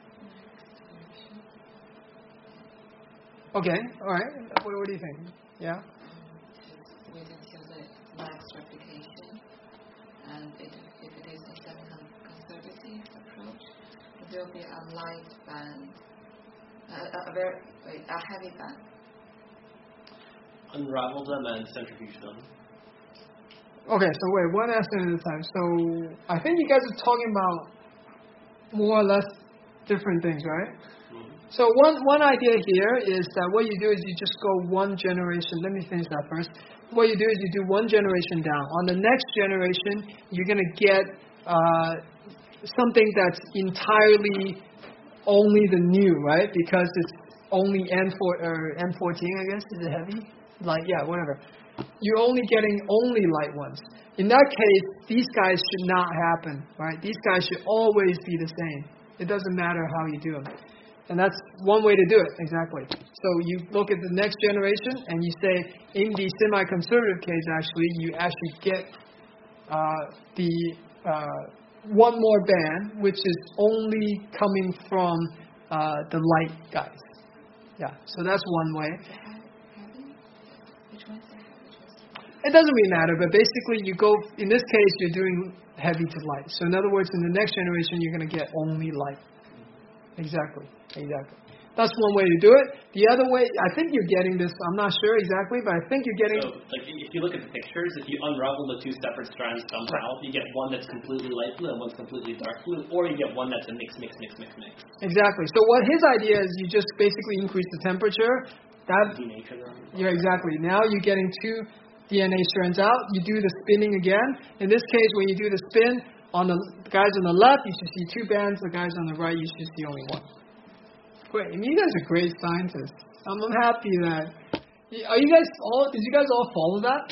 Okay, all right. What, what do you think? Yeah? We can show the max replication, and it, if it is a semi-conservative approach, there will be a light band, a, a very a heavy band. unravel them and centrifuge them. Okay, so wait, one aspect at a time. So I think you guys are talking about more or less different things, right? Mm-hmm. So one one idea here is that what you do is you just go one generation. Let me finish that first. What you do is you do one generation down. On the next generation, you're going to get uh, something that's entirely only the new, right? Because it's only N four or N fourteen, I guess. Is it heavy? Like, yeah, whatever. You're only getting only light ones. In that case, these guys should not happen, right? These guys should always be the same. It doesn't matter how you do them. And that's one way to do it, exactly. So you look at the next generation and you say, in the semi-conservative case, actually, you actually get uh, the uh, one more band, which is only coming from uh, the light guys. Yeah, so that's one way. Which one's the heavy? It doesn't really matter, but basically you go, in this case, you're doing heavy to light. So in other words, in the next generation, you're going to get only light. Exactly, exactly. That's one way to do it. The other way, I think you're getting this, I'm not sure exactly, but I think you're getting... So, like, if you look at the pictures, if you unravel the two separate strands somehow, you get one that's completely light blue and one's completely dark blue, or you get one that's a mix, mix, mix, mix, mix. Exactly. So what his idea is, you just basically increase the temperature. That, Denature them. yeah, exactly. Now you're getting two D N A strands out. You do the spinning again. In this case, when you do the spin, on the guys on the left, you should see two bands. The guys on the right, you should see only one. Great. I mean, you guys are great scientists. I'm, I'm happy that. Are you guys all? Did you guys all follow that?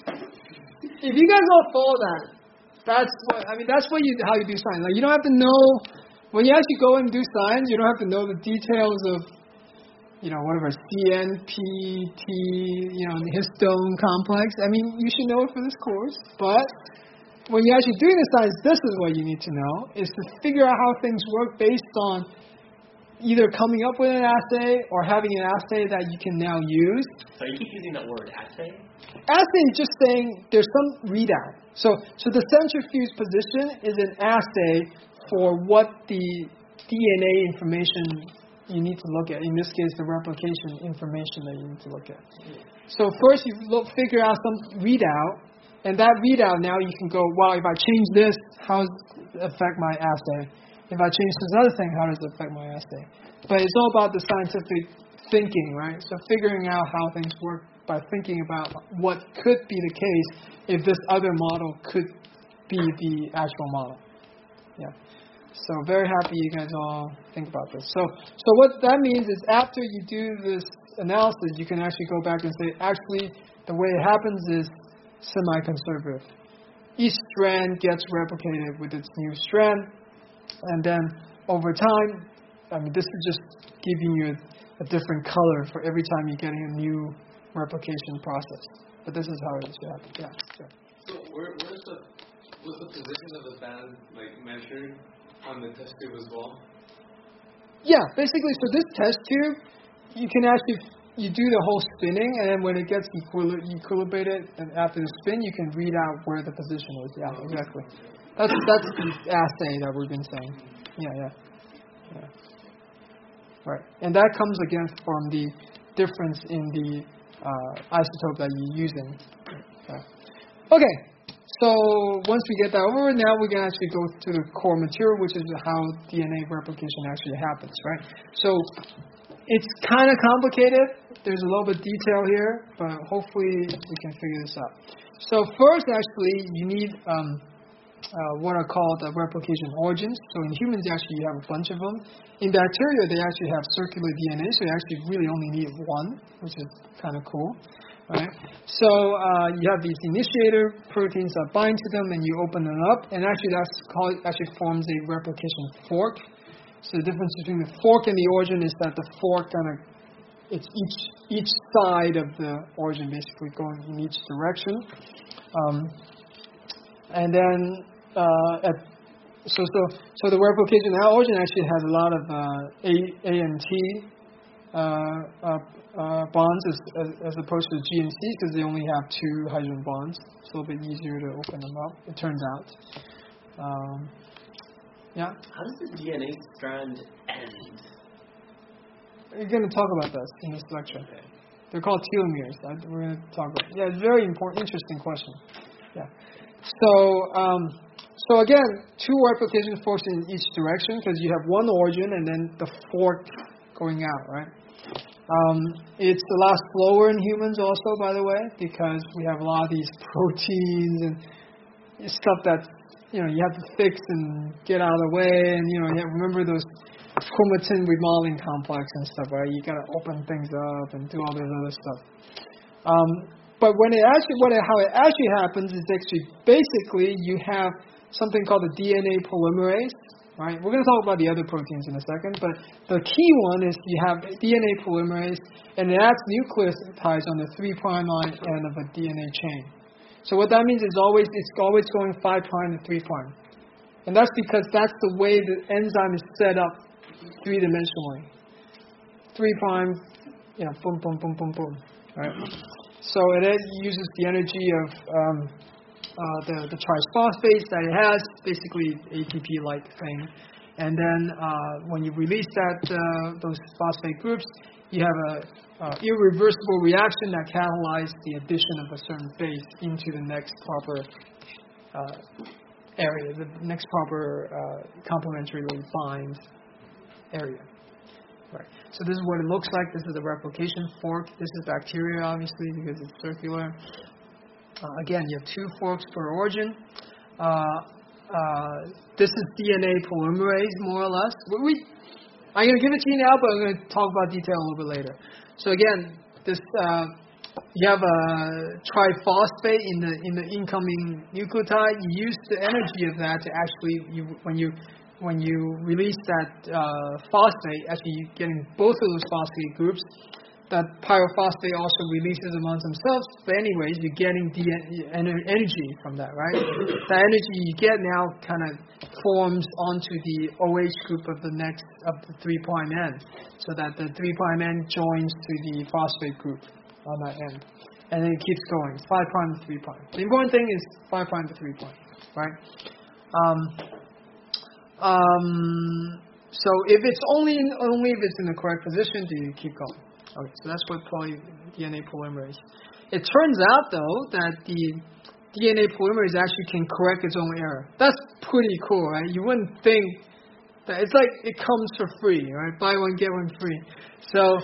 If you guys all follow that, that's what I mean. That's what you how you do science. Like you don't have to know when you actually go and do science. You don't have to know the details of, you know, whatever C N P T, you know, the histone complex. I mean, you should know it for this course, but when you're actually doing the science, this is what you need to know: is to figure out how things work based on either coming up with an assay or having an assay that you can now use. So you keep using that word, assay? Assay is just saying there's some readout. So, so the centrifuge position is an assay for what the D N A information you need to look at. In this case, the replication information that you need to look at. So first you look, figure out some readout, and that readout now you can go, wow, if I change this, how does it affect my assay? If I change this other thing, how does it affect my assay? But it's all about the scientific thinking, right? So figuring out how things work by thinking about what could be the case if this other model could be the actual model. Yeah. So very happy you guys all think about this. So so what that means is after you do this analysis, you can actually go back and say, actually, the way it happens is semi-conservative. Each strand gets replicated with its new strand. And then over time, I mean, this is just giving you a, a different color for every time you're getting a new replication process. But this is how it should happen. Yeah. Sure. So where, where's the was the position of the band like measured on the test tube as well? Yeah, basically, so this test tube, you can actually you do the whole spinning, and then when it gets equil- equilibrated, and after the spin, you can read out where the position is. Yeah, exactly. That's that's the assay that we've been saying. Yeah, yeah, yeah. Right, and that comes again from the difference in the uh, isotope that you're using. Okay. okay, so once we get that over, now we can actually go to the core material, which is how D N A replication actually happens, right? So it's kind of complicated. There's a little bit of detail here, but hopefully we can figure this out. So first, actually, you need um, Uh, what are called uh, replication origins. So in humans, actually, you have a bunch of them. In bacteria, they actually have circular D N A, so you actually really only need one, which is kind of cool, right? So uh, you have these initiator proteins that bind to them, and you open them up, and actually that's called actually forms a replication fork. So the difference between the fork and the origin is that the fork kind of it's each each side of the origin basically going in each direction. Um, And then, uh, at, so so so the replication now origin actually has a lot of uh, A A and T uh, uh, uh, bonds as, as as opposed to G and C because they only have two hydrogen bonds. It's a little bit easier to open them up. It turns out. Um, yeah. How does the D N A strand end? We're going to talk about this in this lecture. Okay. They're called telomeres. I, we're going to talk about it. Yeah, it's a very important, interesting question. Yeah. So, um, so again, two replication forks in each direction because you have one origin and then the fork going out, right? Um, it's a lot slower in humans also, by the way, because we have a lot of these proteins and stuff that, you know, you have to fix and get out of the way. And, you know, you have, remember those chromatin remodeling complex and stuff, right? You got to open things up and do all this other stuff. Um, but when it actually, what it, how it actually happens is actually basically you have something called the D N A polymerase, right? We're going to talk about the other proteins in a second, but the key one is you have D N A polymerase, and it adds nucleotides on the three prime line end of a D N A chain. So what that means is always it's always going five prime to three prime, and that's because that's the way the enzyme is set up three dimensionally. Three prime, you know, boom, boom, boom, boom, boom, right? So it uses the energy of um, Uh, the, the triphosphate that it has, basically A T P-like thing. And then uh, when you release that uh, those phosphate groups, you have a uh, irreversible reaction that catalyzes the addition of a certain base into the next proper uh, area, the next proper uh, complementarily bind area. Right. So this is what it looks like. This is the replication fork. This is bacteria, obviously, because it's circular. Uh, again, you have two forks per origin. Uh, uh, this is D N A polymerase, more or less. We, we, I'm going to give it to you now, but I'm going to talk about detail a little bit later. So again, this uh, you have a triphosphate in the in the incoming nucleotide. You use the energy of that to actually, you, when you when you release that uh, phosphate, actually you're getting both of those phosphate groups. That pyrophosphate also releases amongst themselves. But anyways, you're getting the energy from that, right? That energy you get now kind of forms onto the O H group of the next of the three prime end, so that the three prime end joins to the phosphate group on that end, and then it keeps going. It's five prime to three prime. The important thing is five prime to three prime, right? Um, um, so if it's only in, only if it's in the correct position, do you keep going? Okay, so that's what poly, D N A polymerase. It turns out, though, that the D N A polymerase actually can correct its own error. That's pretty cool, right? You wouldn't think that it's like it comes for free, right? Buy one, get one free. So,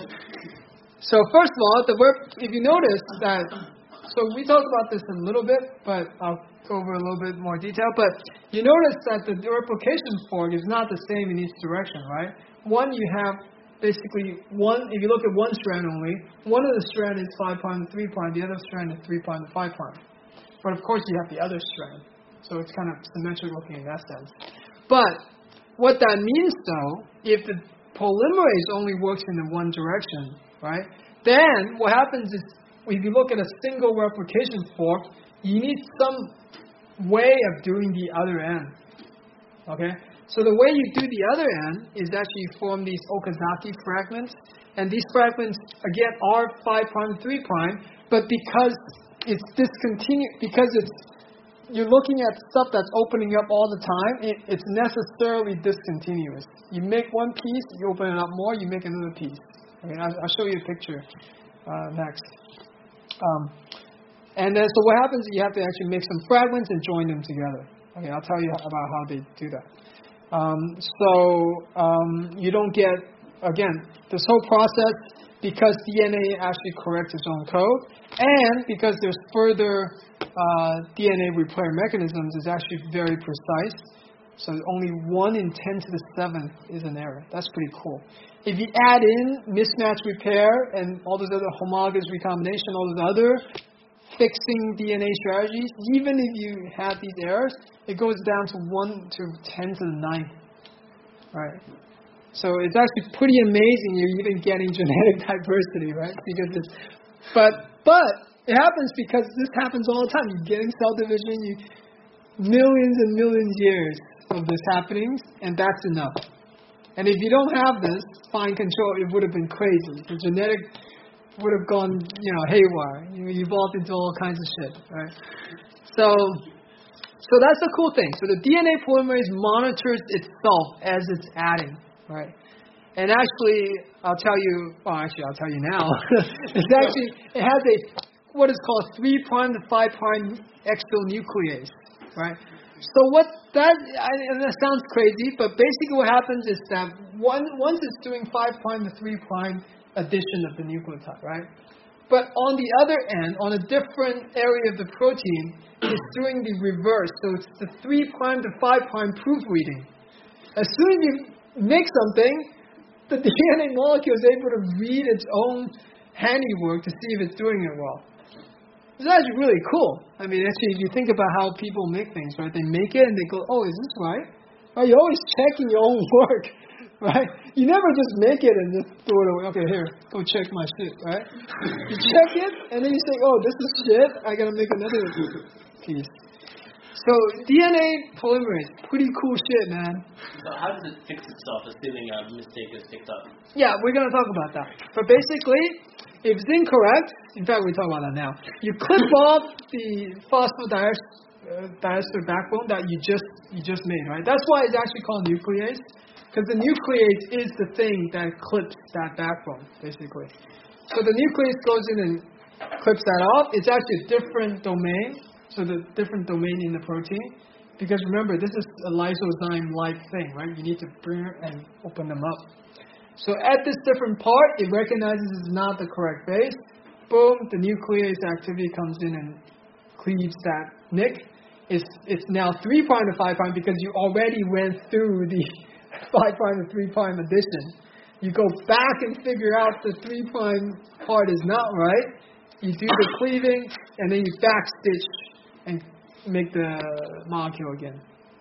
so first of all, the work, if you notice that, so we talked about this a little bit, but I'll go over a little bit more detail. But you notice that the replication fork is not the same in each direction, right? One, you have basically one, if you look at one strand only, one of the strand is five prime to three prime, the other strand is three prime to five prime. But of course you have the other strand. So it's kind of symmetric looking in that sense. But what that means though, if the polymerase only works in the one direction, right, then what happens is, if you look at a single replication fork, you need some way of doing the other end. Okay? So the way you do the other end is actually you form these Okazaki fragments, and these fragments again are five prime to three prime, but because it's discontinuous, because it's you're looking at stuff that's opening up all the time, it, it's necessarily discontinuous. You make one piece, you open it up more, you make another piece. Okay, I'll, I'll show you a picture uh, next. Um, and then so what happens is you have to actually make some fragments and join them together. Okay, I'll tell you about how they do that. Um, so um, you don't get, again, this whole process, because D N A actually corrects its own code, and because there's further uh, D N A repair mechanisms, is actually very precise. So only one in ten to the seventh is an error. That's pretty cool. If you add in mismatch repair and all those other homologous recombination, all those other fixing D N A strategies, even if you have these errors, it goes down to one to ten to the ninth. Right? So it's actually pretty amazing you're even getting genetic diversity, right? Because it's, but but it happens because this happens all the time. You're getting cell division, you millions and millions of years of this happening, and that's enough. And if you don't have this fine control, it would have been crazy. The genetic would have gone, you know, haywire. You evolved into all kinds of shit, right? So, so that's the cool thing. So the D N A polymerase monitors itself as it's adding, right? And actually, I'll tell you, well, actually, I'll tell you now. It's actually, it has a, what is called three prime to five prime exonuclease, right? So what that, I, and that sounds crazy, but basically what happens is that one, once it's doing five prime to three prime addition of the nucleotide, right? But on the other end, on a different area of the protein, it's doing the reverse. So it's the three prime to five prime proofreading. As soon as you make something, the D N A molecule is able to read its own handiwork to see if it's doing it well. It's actually really cool. I mean, actually, if you think about how people make things, right? They make it and they go, oh, is this right? Right? You're always checking your own work, right? You never just make it and just throw it away. Okay, here, go check my shit, right? You check it, and then you say, oh, this is shit. I got to make another piece. So D N A polymerase, pretty cool shit, man. So how does it fix itself, assuming a mistake is picked up? Yeah, we're going to talk about that. But basically, if it's incorrect, in fact, we talk about that now. You clip off the phosphodiester uh, backbone that you just you just made, right? That's why it's actually called nuclease, because the nuclease is the thing that clips that backbone, basically. So the nuclease goes in and clips that off. It's actually a different domain, so the different domain in the protein. Because remember, this is a lysozyme-like thing, right? You need to bring it and open them up. So at this different part, it recognizes it's not the correct base. Boom, the nuclease activity comes in and cleaves that nick. It's it's now three prime to five prime because you already went through the five prime to three prime addition. You go back and figure out the three prime part is not right. You do the cleaving and then you backstitch and make the molecule again.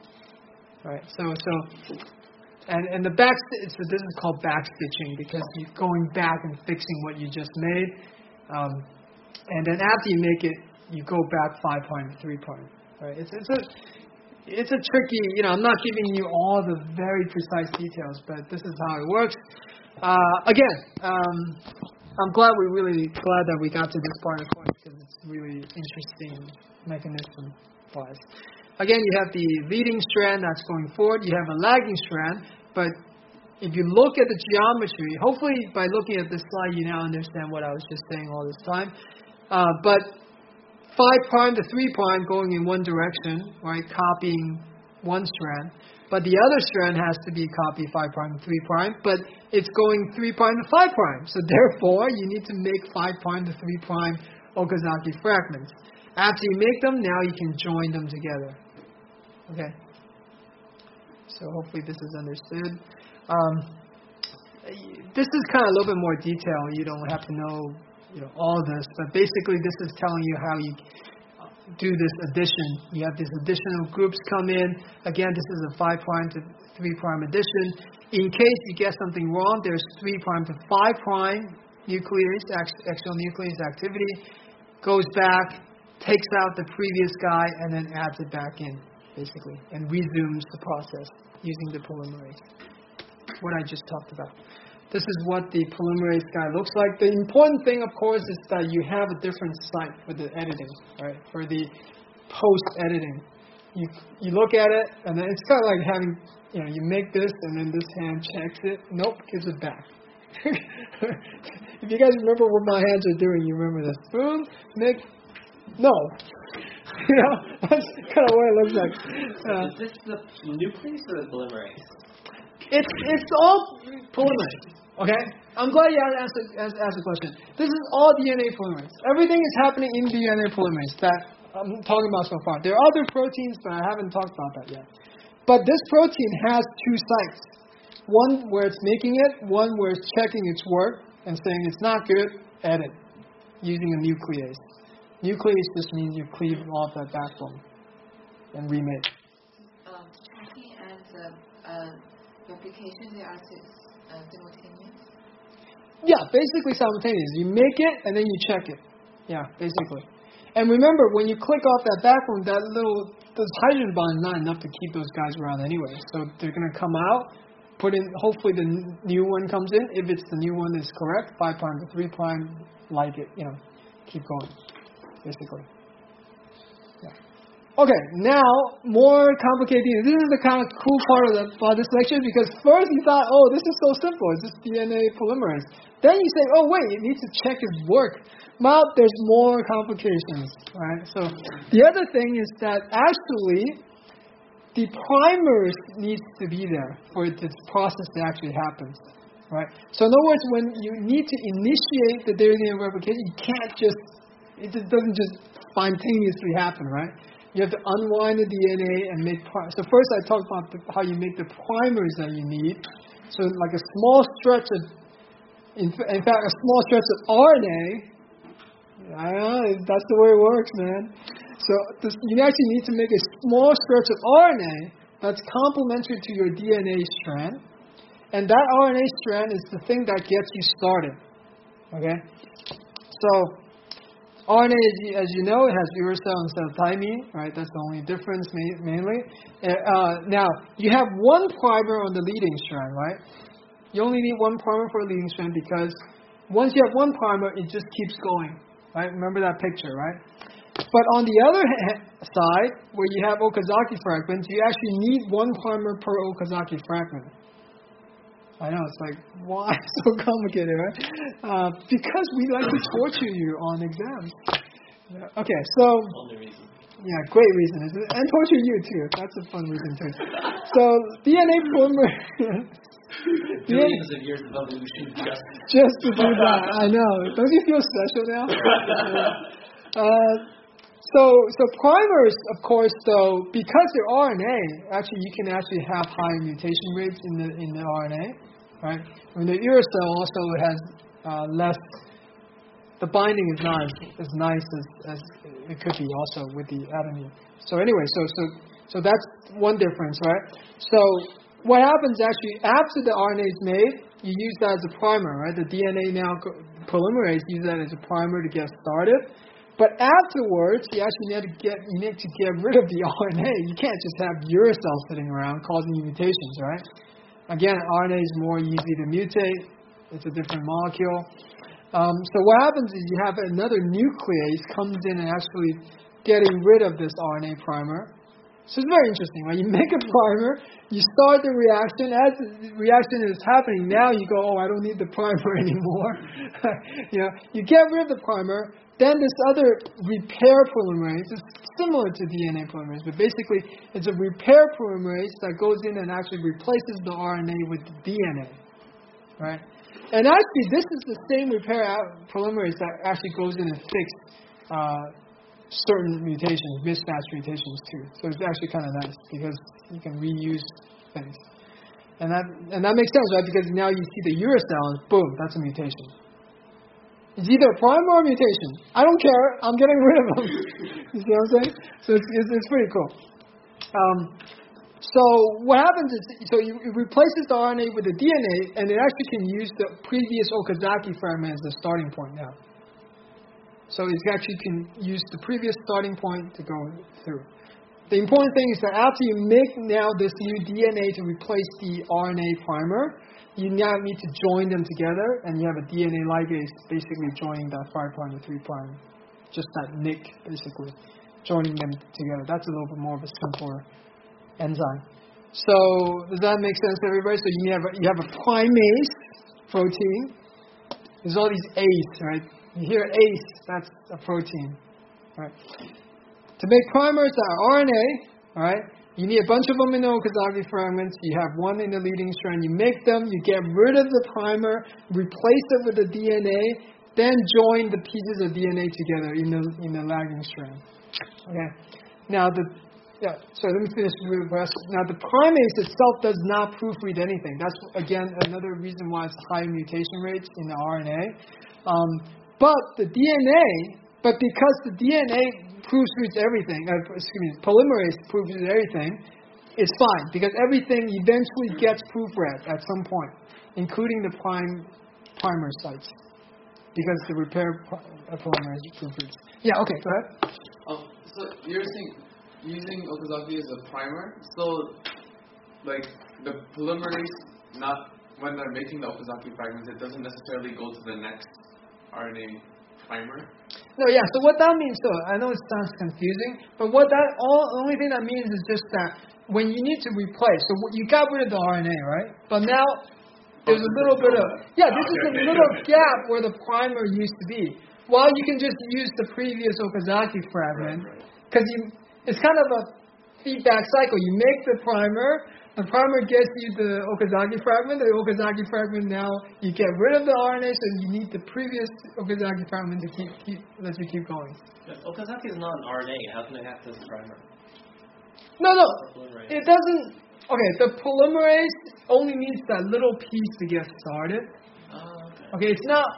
All right. So so. And and the back, so this is called backstitching because you're going back and fixing what you just made. Um, and then after you make it, you go back five prime, three prime. Right? It's it's a it's a tricky. You know, I'm not giving you all the very precise details, but this is how it works. Uh, again, um, I'm glad we really glad that we got to this part of the course because it's really interesting mechanism wise. Again, you have the leading strand that's going forward. You have a lagging strand. But if you look at the geometry, hopefully by looking at this slide, you now understand what I was just saying all this time. Uh, but five prime to three prime going in one direction, right, copying one strand. But the other strand has to be copy five prime to three prime. But it's going three prime to five prime. So therefore, you need to make five prime to three prime Okazaki fragments. After you make them, now you can join them together. Okay. So hopefully this is understood. Um, this is kind of a little bit more detail. You don't have to know, you know, all this, but basically this is telling you how you do this addition. You have these additional groups come in. Again, this is a five prime to three prime addition. In case you get something wrong, there's three prime to five prime nuclease, exonuclease activity, goes back, takes out the previous guy, and then adds it back in, basically, and resumes the process using the polymerase. What I just talked about. This is what the polymerase guy looks like. The important thing, of course, is that you have a different site for the editing, right? For the post-editing. You you look at it, and then it's kind of like having, you know, you make this, and then this hand checks it. Nope, gives it back. If you guys remember what my hands are doing, you remember this. Boom, make, no. You know, that's kind of what it looks like. Uh, is this the nuclease or the polymerase? It's it's all polymerase. Okay, I'm glad you asked asked, asked the question. This is all D N A polymerase. Everything is happening in D N A polymerase that I'm talking about so far. There are other proteins, but I haven't talked about that yet. But this protein has two sites. One where it's making it, one where it's checking its work and saying it's not good, edit, using a nuclease. Nuclease just means you cleave off that backbone and remake. Um, checking and uh, uh, replication, they are uh, simultaneous? Yeah, basically simultaneous. You make it and then you check it. Yeah, basically. And remember, when you click off that backbone, that little, those hydrogen bonds is not enough to keep those guys around anyway. So they're going to come out, put in, hopefully the n- new one comes in. If it's the new one that's correct, five prime to three prime, like it, you know, keep going, basically. Yeah. Okay, now more complicated. This is the kind of cool part of, the, about this lecture because first you thought, oh, this is so simple. It's just D N A polymerase. Then you say, oh wait, you need to check its work. Well, there's more complications, right? So the other thing is that actually the primers needs to be there for this process to actually happen, right? So in other words, when you need to initiate the D N A replication, you can't just, it just doesn't just spontaneously happen, right? You have to unwind the D N A and make primers. So first I talked about the, how you make the primers that you need. So like a small stretch of, in, in fact, a small stretch of R N A, I don't know, that's the way it works, man. So this, you actually need to make a small stretch of R N A that's complementary to your D N A strand. And that R N A strand is the thing that gets you started. Okay? So R N A, as you, as you know, it has uracil instead of thymine, right? That's the only difference ma- mainly. Uh, now, you have one primer on the leading strand, right? You only need one primer for a leading strand because once you have one primer, it just keeps going, right? Remember that picture, right? But on the other ha- side, where you have Okazaki fragments, you actually need one primer per Okazaki fragment. I know, it's like, why so complicated, right? Uh, because we like to torture you on exams. Yeah, okay, so... Only reason. Yeah, great reason. And torture you too. That's a fun reason too. So, D N A polymerase... Billions of years of evolution just... Just to do that, I know. Don't you feel special now? uh, so, so primers, of course, though, because they're R N A, actually you can actually have higher mutation rates in the in the R N A, right? I mean, the uracil also has uh, less. The binding is not as, as nice as, as it could be also with the adenine. So anyway, so so so that's one difference, right? So what happens actually after the R N A is made, you use that as a primer, right? The D N A now polymerase uses that as a primer to get started. But afterwards, you actually need to get you need to get rid of the R N A. You can't just have uracil sitting around causing you mutations, right? Again, R N A is more easy to mutate. It's a different molecule. Um, so what happens is you have another nuclease comes in and actually getting rid of this R N A primer. So it's very interesting, right? You make a primer, you start the reaction. As the reaction is happening, now you go, oh, I don't need the primer anymore. you know, you get rid of the primer. Then this other repair polymerase is similar to D N A polymerase, but basically it's a repair polymerase that goes in and actually replaces the R N A with the D N A, right? And actually, this is the same repair polymerase that actually goes in and fixes uh, certain mutations, mismatch mutations too. So it's actually kind of nice because you can reuse things, and that and that makes sense, right? Because now you see the uracil, and boom, that's a mutation. It's either a primer or a mutation. I don't care. I'm getting rid of them. You see what I'm saying? So it's, it's, it's pretty cool. Um, so what happens is, so you, it replaces the R N A with the D N A, and it actually can use the previous Okazaki fragment as a starting point now. So it actually can use the previous starting point to go through. The important thing is that after you make now this new D N A to replace the R N A primer, you now need to join them together, and you have a D N A ligase basically joining that five prime to three prime, just that N I C basically, joining them together. That's a little bit more of a simpler enzyme. So does that make sense to everybody? So you have a, you have a primase protein. There's all these A's, right? You hear ACE, that's a protein, right? To make primers that are R N A, all right? You need a bunch of them in the Okazaki fragments. You have one in the leading strand. You make them. You get rid of the primer, replace it with the D N A, then join the pieces of D N A together in the in the lagging strand. Okay. Now the yeah. So let me finish with the rest. Now the primase itself does not proofread anything. That's again another reason why it's high mutation rates in the R N A. Um, but the D N A, but because the D N A proofreads everything, uh, excuse me, polymerase proofreads everything, it's fine because everything eventually gets proofread at some point, including the prime primer sites, because the repair polymerase proofreads. Yeah, okay, go ahead. Um, so you're saying using Okazaki as a primer, so like the polymerase, not when they're making the Okazaki fragments, it doesn't necessarily go to the next R N A primer? No, yeah. So what that means, so I know it sounds confusing, but what that all only thing that means is just that when you need to replace, so you got rid of the R N A, right? But now there's a little bit of yeah. This is a little gap where the primer used to be. Well, you can just use the previous Okazaki fragment because you it's kind of a feedback cycle. You make the primer. The primer gets you the Okazaki fragment. The Okazaki fragment now you get rid of the R N A, so you need the previous Okazaki fragment to keep, keep let you keep going. Yes, Okazaki is not an R N A. How can it have this primer? No, no, it doesn't. Okay, the polymerase only needs that little piece to get started. Oh, okay. Okay, it's not.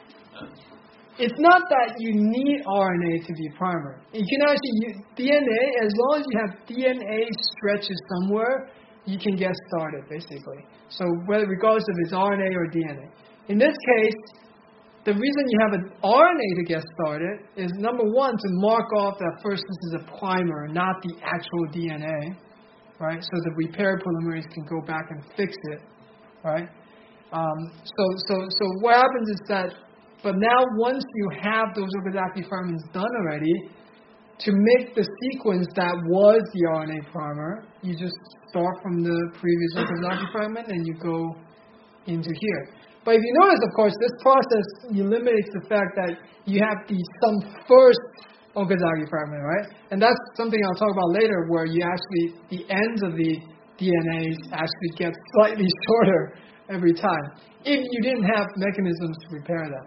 It's not that you need R N A to be primer. You can actually use D N A as long as you have D N A stretches somewhere. You can get started, basically. So whether regardless if it's R N A or D N A. In this case, the reason you have an R N A to get started is, number one, to mark off that first this is a primer, not the actual D N A, right? So the repair polymerase can go back and fix it, right? Um, so, so, so what happens is that, but now once you have those Okazaki fragments done already, to make the sequence that was the R N A primer, you just start from the previous Okazaki fragment and you go into here. But if you notice, of course, this process eliminates the fact that you have the some first Okazaki fragment, right? And that's something I'll talk about later, where you actually, the ends of the D N As actually get slightly shorter every time, if you didn't have mechanisms to repair them.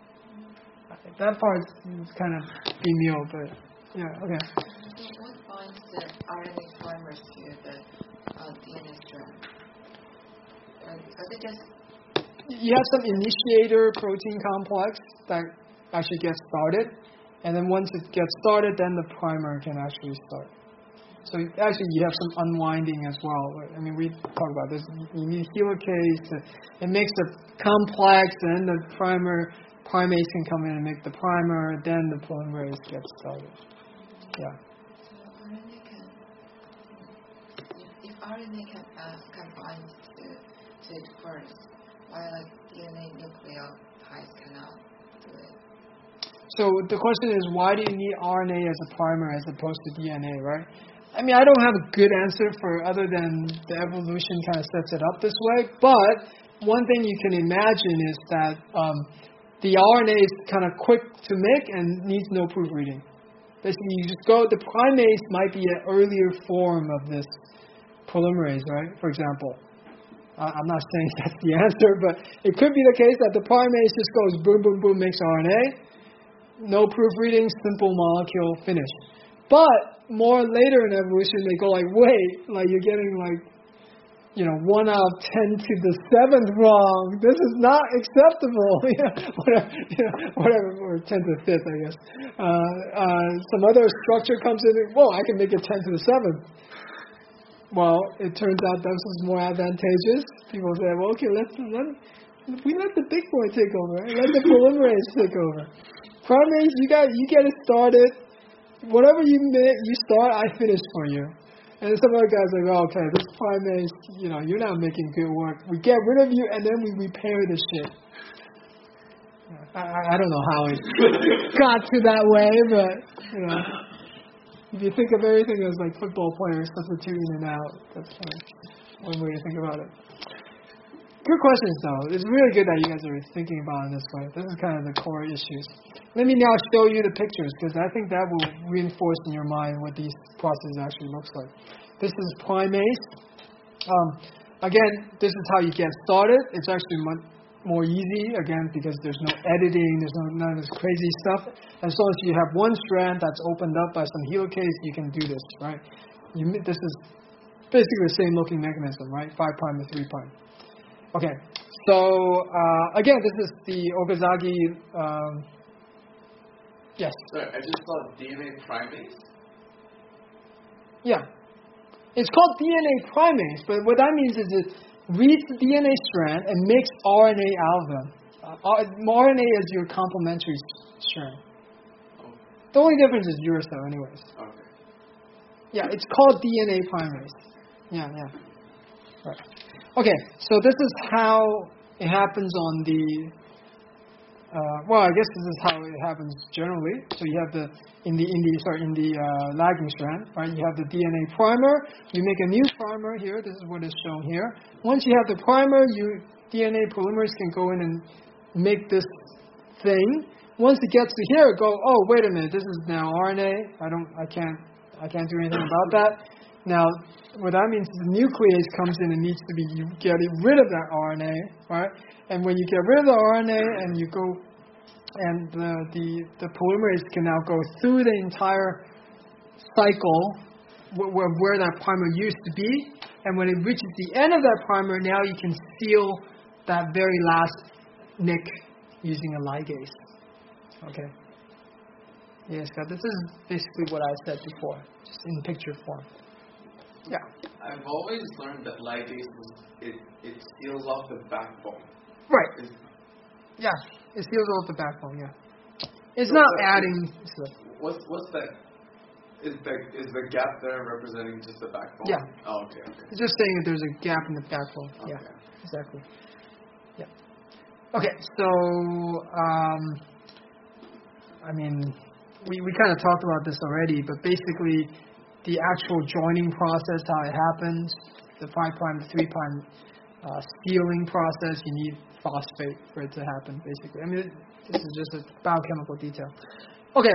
That part is kind of demure, but yeah, okay. So what binds the R N A primers to the uh, D N A strand? Are, are they just... You have some initiator protein complex that actually gets started, and then once it gets started, then the primer can actually start. So actually, you have some unwinding as well. I mean, we talk about this. You need helicase. It makes the complex, and the primer primase can come in and make the primer. Then the polymerase gets started. Yeah. So R N A can, if, if R N A can, uh, can bind to, to it first, why like D N A nucleotides cannot do it? So the question is, why do you need R N A as a primer as opposed to D N A, right? I mean, I don't have a good answer for other than the evolution kind of sets it up this way. But one thing you can imagine is that um, the R N A is kind of quick to make and needs no proofreading. Basically, you just go, the primase might be an earlier form of this polymerase, right? For example. Uh, I'm not saying that's the answer, but it could be the case that the primase just goes boom, boom, boom, makes R N A. No proofreading, simple molecule, finished. But more later in evolution, they go like, wait, like you're getting like, you know, one out of ten to the seventh wrong. This is not acceptable. whatever, you know, whatever, or ten to the fifth, I guess. Uh, uh, some other structure comes in, and, whoa, I can make it ten to the seventh. Well, it turns out this is more advantageous. People say, well, okay, let's let we let the big boy take over. Right? Let the polymerase take over. Primase, you got you get it started. Whatever you make, you start, I finish for you. And some other guys are like, oh, okay, this primase, you know, you're not making good work. We get rid of you, and then we repair the shit. I, I don't know how it got to that way, but, you know, if you think of everything as like football players substituting in and out, that's kind of one way to think about it. Good questions, though. It's really good that you guys are thinking about it this way. This is kind of the core issues. Let me now show you the pictures, because I think that will reinforce in your mind what these processes actually looks like. This is primase. Um, again, this is how you get started. It's actually much more easy, again, because there's no editing, there's no, none of this crazy stuff. As long as you have one strand that's opened up by some helicase, you can do this, right? You, this is basically the same looking mechanism, right? five prime to three prime. Okay, so uh, again, this is the Okazaki. Um, yes. Sorry, I just saw D N A primase. Yeah, it's called D N A primase, but what that means is it reads the D N A strand and makes R N A out of them. Uh, R N A is your complementary strand. Oh. The only difference is uracil, anyways. Okay. Yeah, it's called D N A primase. Yeah, yeah. Right. Okay, so this is how it happens on the uh, well, I guess this is how it happens generally. So you have the in the in the sorry in the uh, lagging strand, right? You have the D N A primer. You make a new primer here. This is what is shown here. Once you have the primer, you D N A polymerase can go in and make this thing. Once it gets to here, go, oh, wait a minute, this is now R N A. I don't, I can't, I can't do anything about that. Now, what that means is the nuclease comes in and needs to be, you get rid of that R N A, right? And when you get rid of the R N A and you go, and the, the, the polymerase can now go through the entire cycle where, where that primer used to be. And when it reaches the end of that primer, now you can seal that very last nick using a ligase. Okay. Yes, Scott, this is basically what I said before, just in picture form. Yeah. I've always learned that ligase is, it, it seals off the backbone. Right. Is, yeah, it seals off the backbone, yeah. It's so not that, adding... What's, what's that? Is the, is the gap there representing just the backbone? Yeah. Oh, okay, okay. It's just saying that there's a gap in the backbone. Okay. Yeah, exactly. Yeah. Okay, so... Um, I mean, we, we kind of talked about this already, but basically the actual joining process, how it happens, the five prime to three prime uh, sealing process, you need phosphate for it to happen, basically. I mean, this is just a biochemical detail. Okay,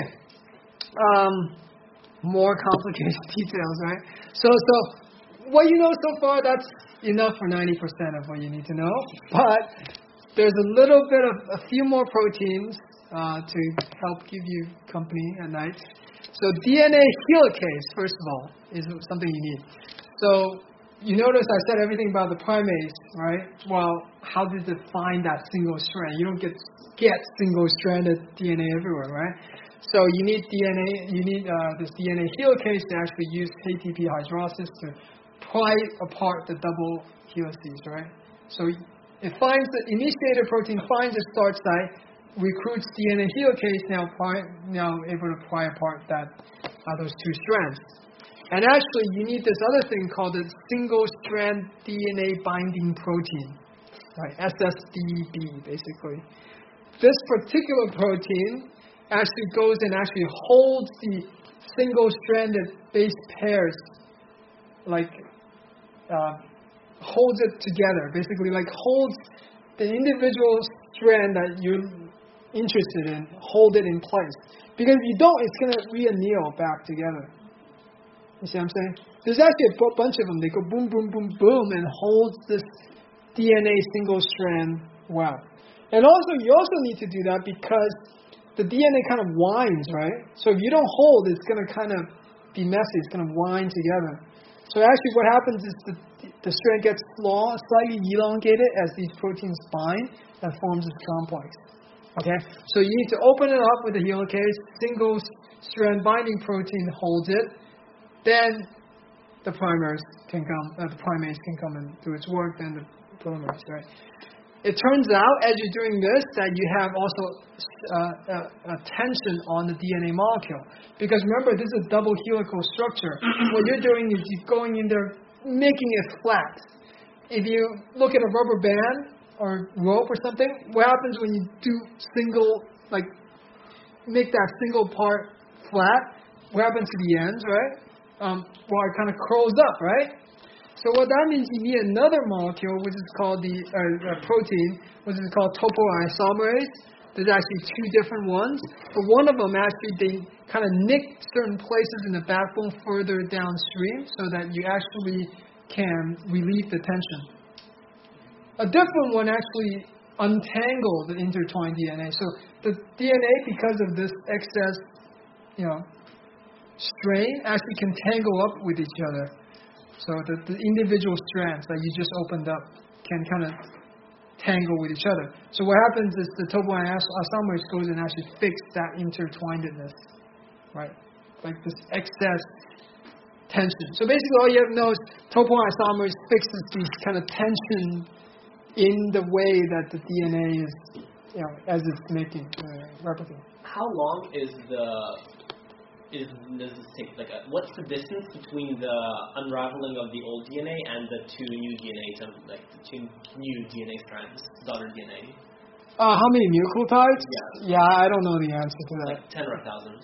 um, more complicated details, right? So, so what you know so far, that's enough for ninety percent of what you need to know, but there's a little bit of, a few more proteins Uh, to help give you company at night. So D N A helicase, first of all, is something you need. So you notice I said everything about the primase, right? Well, how does it find that single strand? You don't get get single-stranded D N A everywhere, right? So you need D N A, you need uh, this D N A helicase to actually use K T P hydrolysis to pry apart the double helices, right? So it finds the initiator protein finds a start site, recruits D N A helicase, now pry, now able to pry apart that uh, those two strands. And actually, you need this other thing called the single-strand D N A binding protein, right? S S D B, basically. This particular protein actually goes and actually holds the single-stranded base pairs, like uh, holds it together, basically, like holds the individual strand that you're interested in, hold it in place. Because if you don't, it's going to re-anneal back together. You see what I'm saying? There's actually a b- bunch of them. They go boom, boom, boom, boom, and holds this D N A single strand well. And also, you also need to do that because the D N A kind of winds, right? So if you don't hold, it's going to kind of be messy. It's going to wind together. So actually what happens is the, the strand gets small, slightly elongated as these proteins bind and forms this complex. Okay, so you need to open it up with a helicase, single strand binding protein holds it, then the primers can come, uh, the primase can come and do its work, then the polymerase, right? It turns out, as you're doing this, that you have also uh, a, a tension on the D N A molecule. Because remember, this is a double helical structure. What you're doing is you're going in there, making it flat. If you look at a rubber band, or rope or something, what happens when you do single, like, make that single part flat? What happens to the ends, right? Um, well, it kind of curls up, right? So what that means, you need another molecule, which is called the uh, uh, protein, which is called topoisomerase. There's actually two different ones, but one of them actually, they kind of nick certain places in the backbone further downstream so that you actually can relieve the tension. A different one actually untangle the intertwined D N A. So the D N A, because of this excess, you know, strain, actually can tangle up with each other. So the, the individual strands that you just opened up can kind of tangle with each other. So what happens is the topoisomerase goes and actually fixes that intertwinedness, right? Like this excess tension. So basically all you have to know is topoisomerase fixes these kind of tension in the way that the D N A is, you know, as it's making, uh, replicating. How long is the, is, does this take, like, a, what's the distance between the unraveling of the old D N A and the two new D N As, like, the two new D N A strands, daughter D N A? Uh, how many nucleotides? Yeah. Yeah, I don't know the answer to that. Like ten or a thousand.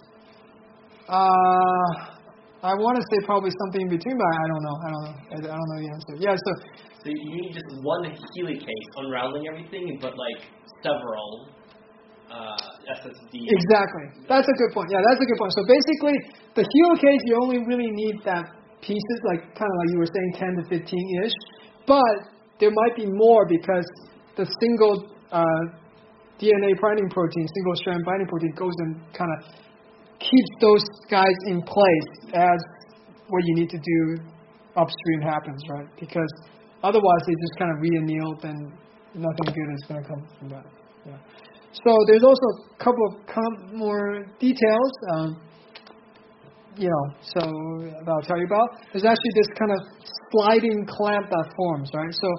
Uh, I want to say probably something in between, but I don't know. I don't know. I, I don't know the answer. Yeah, so So you need just one helicase unraveling everything, but like several uh, S S Ds. exactly. That's a good point. Yeah, that's a good point. So basically, the helicase, you only really need that pieces, like kind of like you were saying, ten to fifteen ish. But there might be more because the single uh, D N A binding protein, single strand binding protein, goes and kind of keeps those guys in place as what you need to do upstream happens, right? Because otherwise they just kind of re-annealed and nothing good is going to come from that. Yeah. So there's also a couple of com- more details, um, you know, so that I'll tell you about. There's actually this kind of sliding clamp that forms, right? So,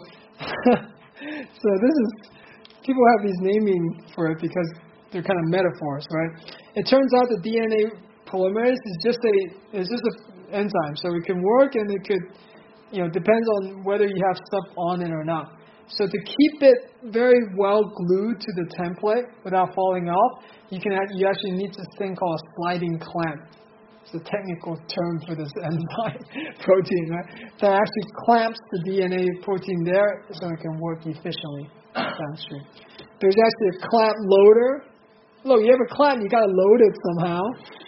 so this is, people have these naming for it because they're kind of metaphors, right? It turns out the D N A polymerase is just a is just an enzyme, so it can work and it could, you know, depends on whether you have stuff on it or not. So to keep it very well glued to the template without falling off, you can act, you actually need this thing called a sliding clamp. It's a technical term for this enzyme protein, right? That actually clamps the D N A protein there so it can work efficiently downstream. There's actually a clamp loader. Look, you have a clamp, you got to load it somehow.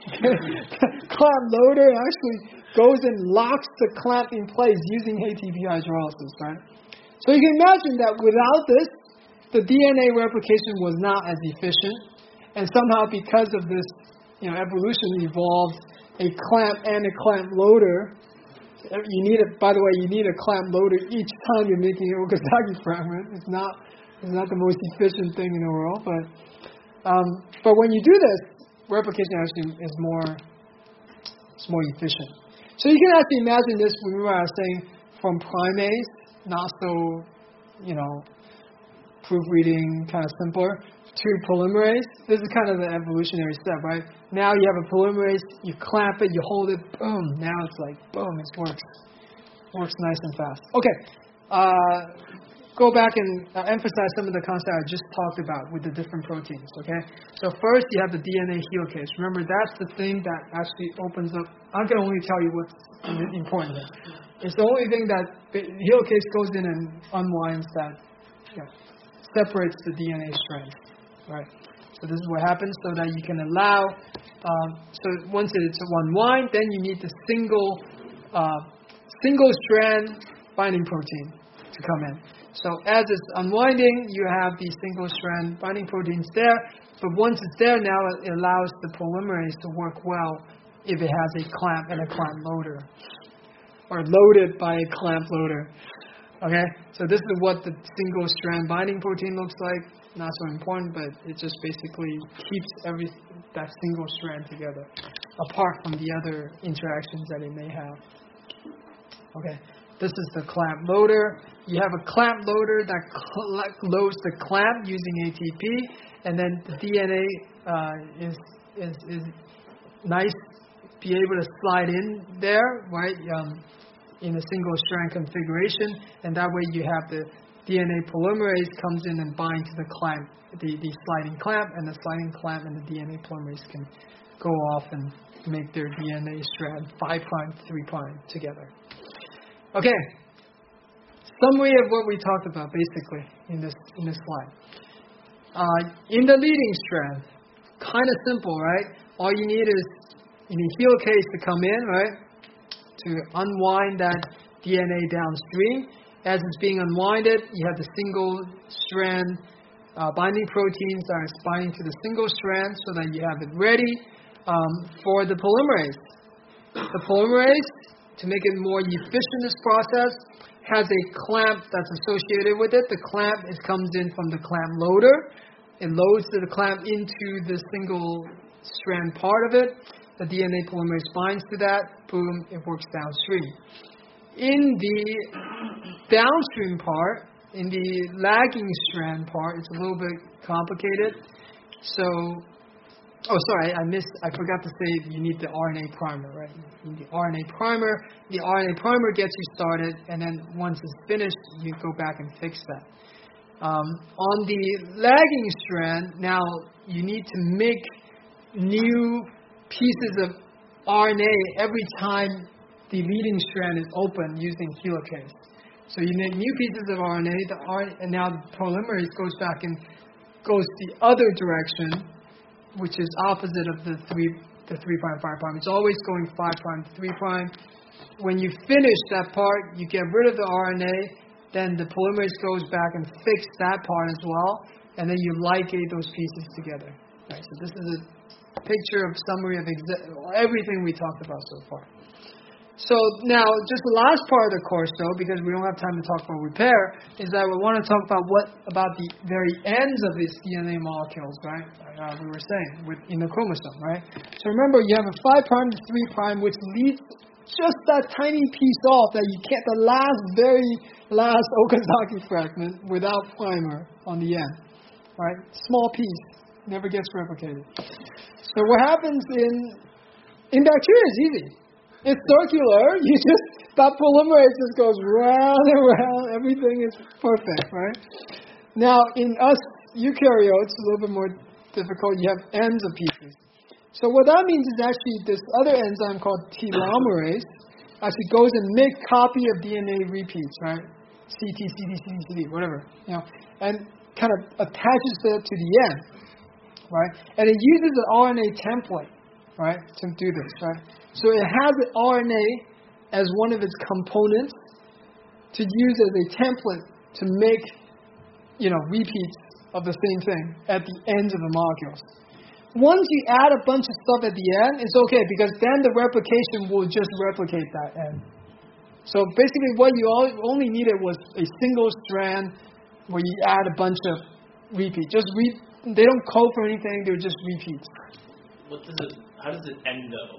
Clamp loader actually goes and locks the clamp in place using A T P hydrolysis, right? So you can imagine that without this, the D N A replication was not as efficient, and somehow because of this, you know, evolution evolved a clamp and a clamp loader. You need it. By the way, you need a clamp loader each time you're making an Okazaki fragment. It's not, it's not the most efficient thing in the world, but um, but when you do this, replication actually is more, it's more efficient. So you can actually imagine this. Remember, I was saying from primase, not so, you know, proofreading, kind of simpler, to polymerase. This is kind of the evolutionary step, right? Now you have a polymerase, you clamp it, you hold it, boom. Now it's like, boom, it works. Works nice and fast. Okay, uh, go back and uh, emphasize some of the concepts I just talked about with the different proteins, okay? So first you have the D N A helicase. Remember, that's the thing that actually opens up. I can only tell you what's important here. It's the only thing that the helicase goes in and unwinds that, you know, separates the D N A strands, right? So this is what happens so that you can allow, um, so once it's unwind, then you need the single, uh, single strand binding protein to come in. So as it's unwinding, you have these single strand binding proteins there, but once it's there now, it allows the polymerase to work well if it has a clamp and a clamp loader, or loaded by a clamp loader. Okay, so this is what the single strand binding protein looks like. Not so important, but it just basically keeps every that single strand together, apart from the other interactions that it may have. Okay, this is the clamp loader. You have a clamp loader that cl- loads the clamp using A T P, and then the D N A uh, is is is nice, be able to slide in there, right? Um, in a single strand configuration, and that way you have the D N A polymerase comes in and binds to the clamp, the, the sliding clamp, and the sliding clamp and the D N A polymerase can go off and make their D N A strand five prime, three prime together. Okay, summary of what we talked about basically in this in this slide. Uh, in the leading strand, kind of simple, right? All you need is you need helicase to come in, right? To unwind that D N A downstream. As it's being unwinded, you have the single strand uh, binding proteins that are binding to the single strand so that you have it ready um, for the polymerase. The polymerase, to make it more efficient, this process, has a clamp that's associated with it. The clamp is, comes in from the clamp loader. It loads the clamp into the single strand part of it. The D N A polymerase binds to that. Boom, it works downstream. In the downstream part, in the lagging strand part, it's a little bit complicated. So, oh, sorry, I missed, I forgot to say you need the R N A primer, right? You need the R N A primer. The R N A primer gets you started, and then once it's finished, you go back and fix that. Um, on the lagging strand, now you need to make new pieces of R N A every time the leading strand is open using helicase. So you make new pieces of R N A, the R N A, and now the polymerase goes back and goes the other direction, which is opposite of the three, the three prime, five prime. It's always going five prime to three prime. When you finish that part, you get rid of the R N A, then the polymerase goes back and fixes that part as well, and then you ligate those pieces together. Right, so this is a picture of summary of exa- everything we talked about so far. So now, just the last part of the course, though, because we don't have time to talk about repair, is that we want to talk about what about the very ends of these D N A molecules, right? Uh, we were saying with in the chromosome, right? So remember, you have a five prime to three prime, which leads just that tiny piece off that you can't, the last, very last Okazaki fragment without primer on the end, right? Small piece, never gets replicated. So what happens in in bacteria is easy. It's circular. You just, that polymerase just goes round and round. Everything is perfect, right? Now, in us eukaryotes, it's a little bit more difficult. You have ends of pieces. So what that means is actually this other enzyme called telomerase actually goes and makes copy of D N A repeats, right? C T, C T, C T, C T, whatever, you know, and kind of attaches it to the end, right? And it uses an R N A template, right, to do this, right? So it has the R N A as one of its components to use as a template to make, you know, repeats of the same thing at the ends of the molecules. Once you add a bunch of stuff at the end, it's okay because then the replication will just replicate that end. So basically what you all, only needed was a single strand where you add a bunch of repeats. Just re- they don't code for anything, they're just repeats. What does it, how does it end though?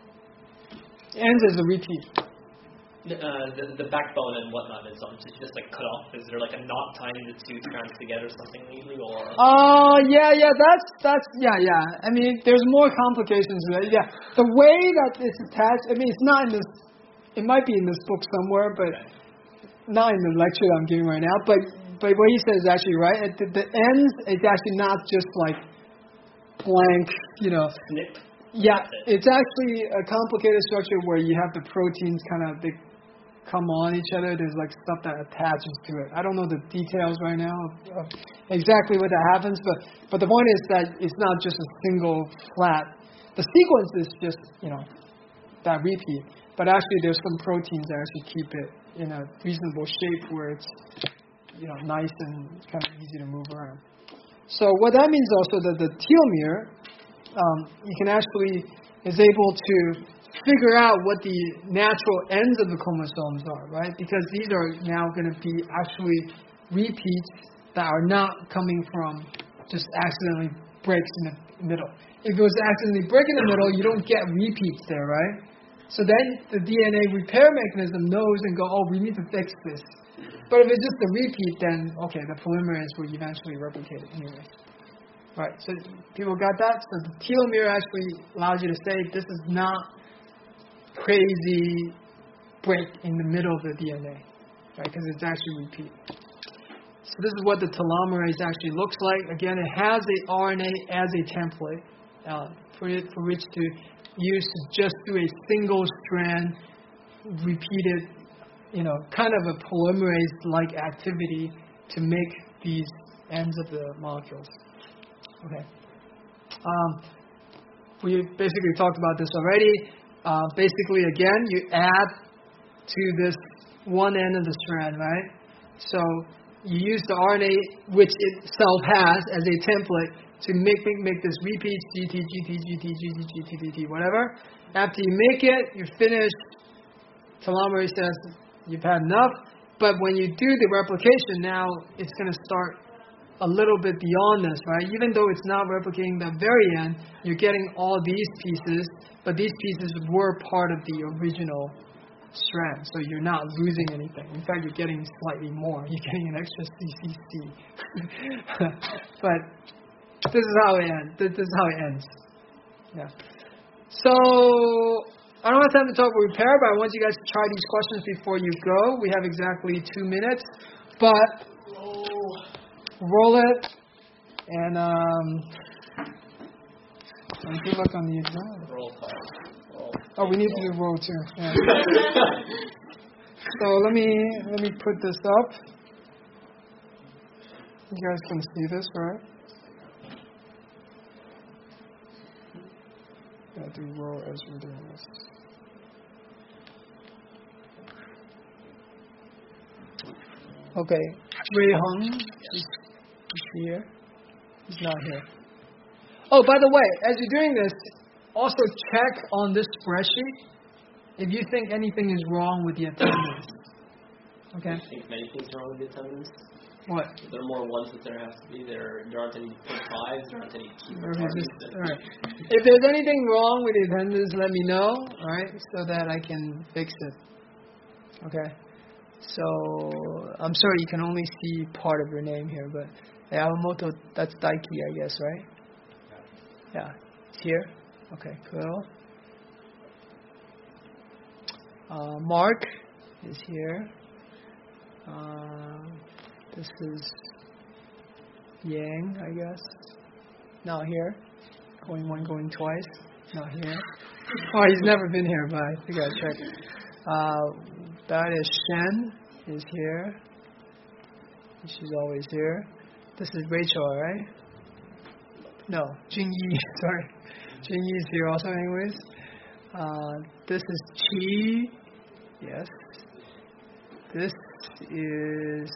Ends as a repeat. Uh, the, the backbone and whatnot is on just, just like cut off. Is there like a knot tying the two strands together or something legally, or? Oh uh, yeah, yeah. That's that's yeah, yeah. I mean, there's more complications to that. Yeah, the way that it's attached. I mean, it's not in this. It might be in this book somewhere, but okay. Not in the lecture that I'm giving right now. But but what he says is actually right. The, the ends is actually not just like blank, you know. Snip. Yeah, it's actually a complicated structure where you have the proteins kind of, they come on each other. There's like stuff that attaches to it. I don't know the details right now of, of exactly what that happens, but, but the point is that it's not just a single flat. The sequence is just, you know, that repeat. But actually there's some proteins that actually keep it in a reasonable shape where it's, you know, nice and kind of easy to move around. So what that means also that the telomere, Um, you can actually is able to figure out what the natural ends of the chromosomes are, right? Because these are now going to be actually repeats that are not coming from just accidentally breaks in the middle. If it was accidentally break in the middle, you don't get repeats there, right? So then the D N A repair mechanism knows and go, oh, we need to fix this. But if it's just a repeat, then okay, the polymerase will eventually replicate it anyway. Right, so people got that? So the telomere actually allows you to say this is not crazy break in the middle of the D N A, right? Because it's actually repeat. So this is what the telomerase actually looks like. Again, it has a R N A as a template uh, for it for which to use to just do a single strand, repeated, you know, kind of a polymerase-like activity to make these ends of the molecules. Okay. Um, we basically talked about this already. Uh, basically, again, you add to this one end of the strand, right? So you use the R N A, which itself has as a template, to make make, make this repeat G T, G T, G T, G T, G T, G T, whatever. After you make it, you're finished. Telomerase says you've had enough. But when you do the replication, now it's going to start a little bit beyond this, right? Even though it's not replicating the very end, you're getting all these pieces, but these pieces were part of the original strand, so you're not losing anything. In fact, you're getting slightly more. You're getting an extra C C C. But this is how it ends. This is how it ends. Yeah. So I don't have time to talk about repair, but I want you guys to try these questions before you go. We have exactly two minutes, but. Oh, roll it, and um, and good luck on the exam. Roll call. Roll. Oh, we need to do roll too. Yeah. So let me let me put this up. You guys can see this, right? Gotta do roll as we're doing this. Okay, Ray Hung is, is here. He's not here. Oh, by the way, as you're doing this, also check on this spreadsheet if you think anything is wrong with the attendance. Okay? I think many things are wrong with the attendance. What? There are more ones that there has to be. There, there aren't any fives. There aren't any two Or if parties. it's- all right. If there's anything wrong with the attendance, let me know, all right, so that I can fix it. Okay? So, I'm sorry you can only see part of your name here, but Yamamoto, that's Daiki, I guess, right? Yeah. It's here? Okay, cool. Uh, Mark is here. Uh, this is Yang, I guess. Not here. Going one, going twice. Not here. Oh, he's never been here, but I think I checked. Uh, that is Shen is here. She's always here. This is Rachel, right? No, Jingyi. Sorry, Jingyi is here also, anyways. Uh, this is Chi. Yes. This is.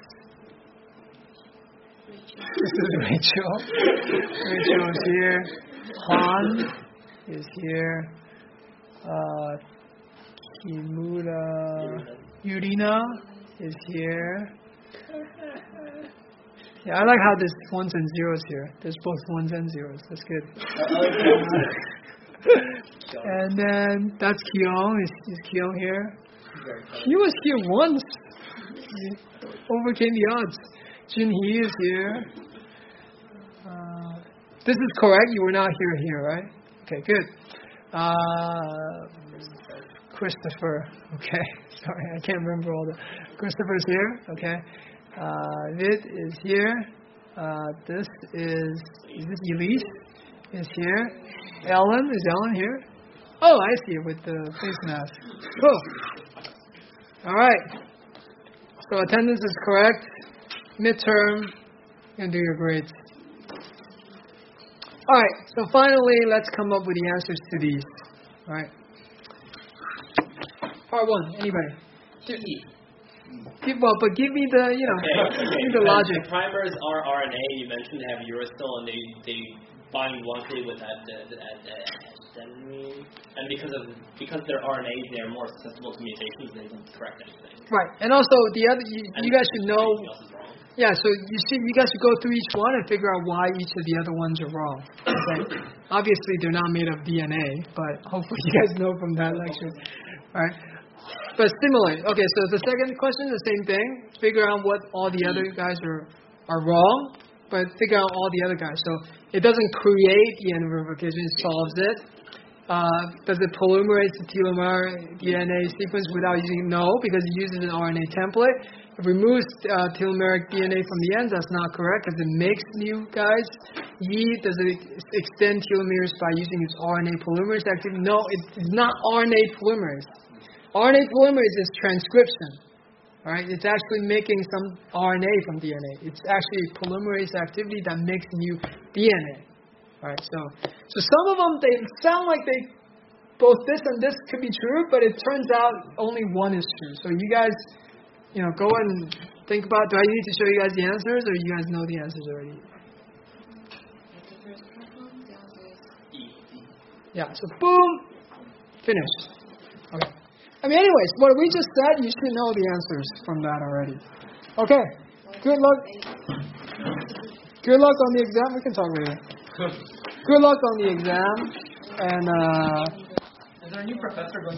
This is Rachel. Rachel is here. Han is here. Uh, Kimura Yurina is here. Yeah, I like how there's ones and zeros here. There's both ones and zeros. That's good. And then that's Keong. Is, is Keong here? He was here once. He overcame the odds. Junhee is here. Uh, this is correct. You were not here here, right? Okay, good. Uh, Christopher. Okay, sorry, I can't remember all the. Christopher's here. Okay. Uh, Vid is here. Uh, this is is this Elise is here. Ellen is Ellen here? Oh, I see it with the face mask. Cool. All right. So attendance is correct. Midterm, you can do your grades. All right. So finally, let's come up with the answers to these. All right. Part one. Anybody? Give, well, but give me the, you know, Okay. give me the logic. The primers are R N A. You mentioned they have uracil, and they they bind bluntly with that that adenine. And because of because they're R N As, they're more susceptible to mutations. They don't correct anything. Right. And also the other, you, you guys should know. Anything else is wrong. Yeah. So you see, you guys should go through each one and figure out why each of the other ones are wrong. Okay. Obviously, they're not made of D N A, but hopefully you guys know from that lecture. All right. But stimulate. Okay, so the second question is the same thing. Figure out what all the other guys are are wrong, but figure out all the other guys. So it doesn't create the end replication, it solves it. Uh, does it polymerase the telomere D N A sequence without using? No, because it uses an R N A template. It removes uh, telomeric D N A from the ends. That's not correct because it makes new guys. Yi, does it extend telomeres by using its R N A polymerase activity? No, it's not R N A polymerase. R N A polymerase is transcription, right? It's actually making some R N A from D N A. It's actually polymerase activity that makes new D N A, right? So, so some of them they sound like they both this and this could be true, but it turns out only one is true. So you guys, you know, go and think about. Do I need to show you guys the answers, or you guys know the answers already? The first problem, the answer is E. Yeah. So boom, finished. Okay. I mean, anyways, what we just said, you should know the answers from that already. Okay. Good luck. Good luck on the exam. We can talk later. Good luck on the exam. And uh, is there a new professor going?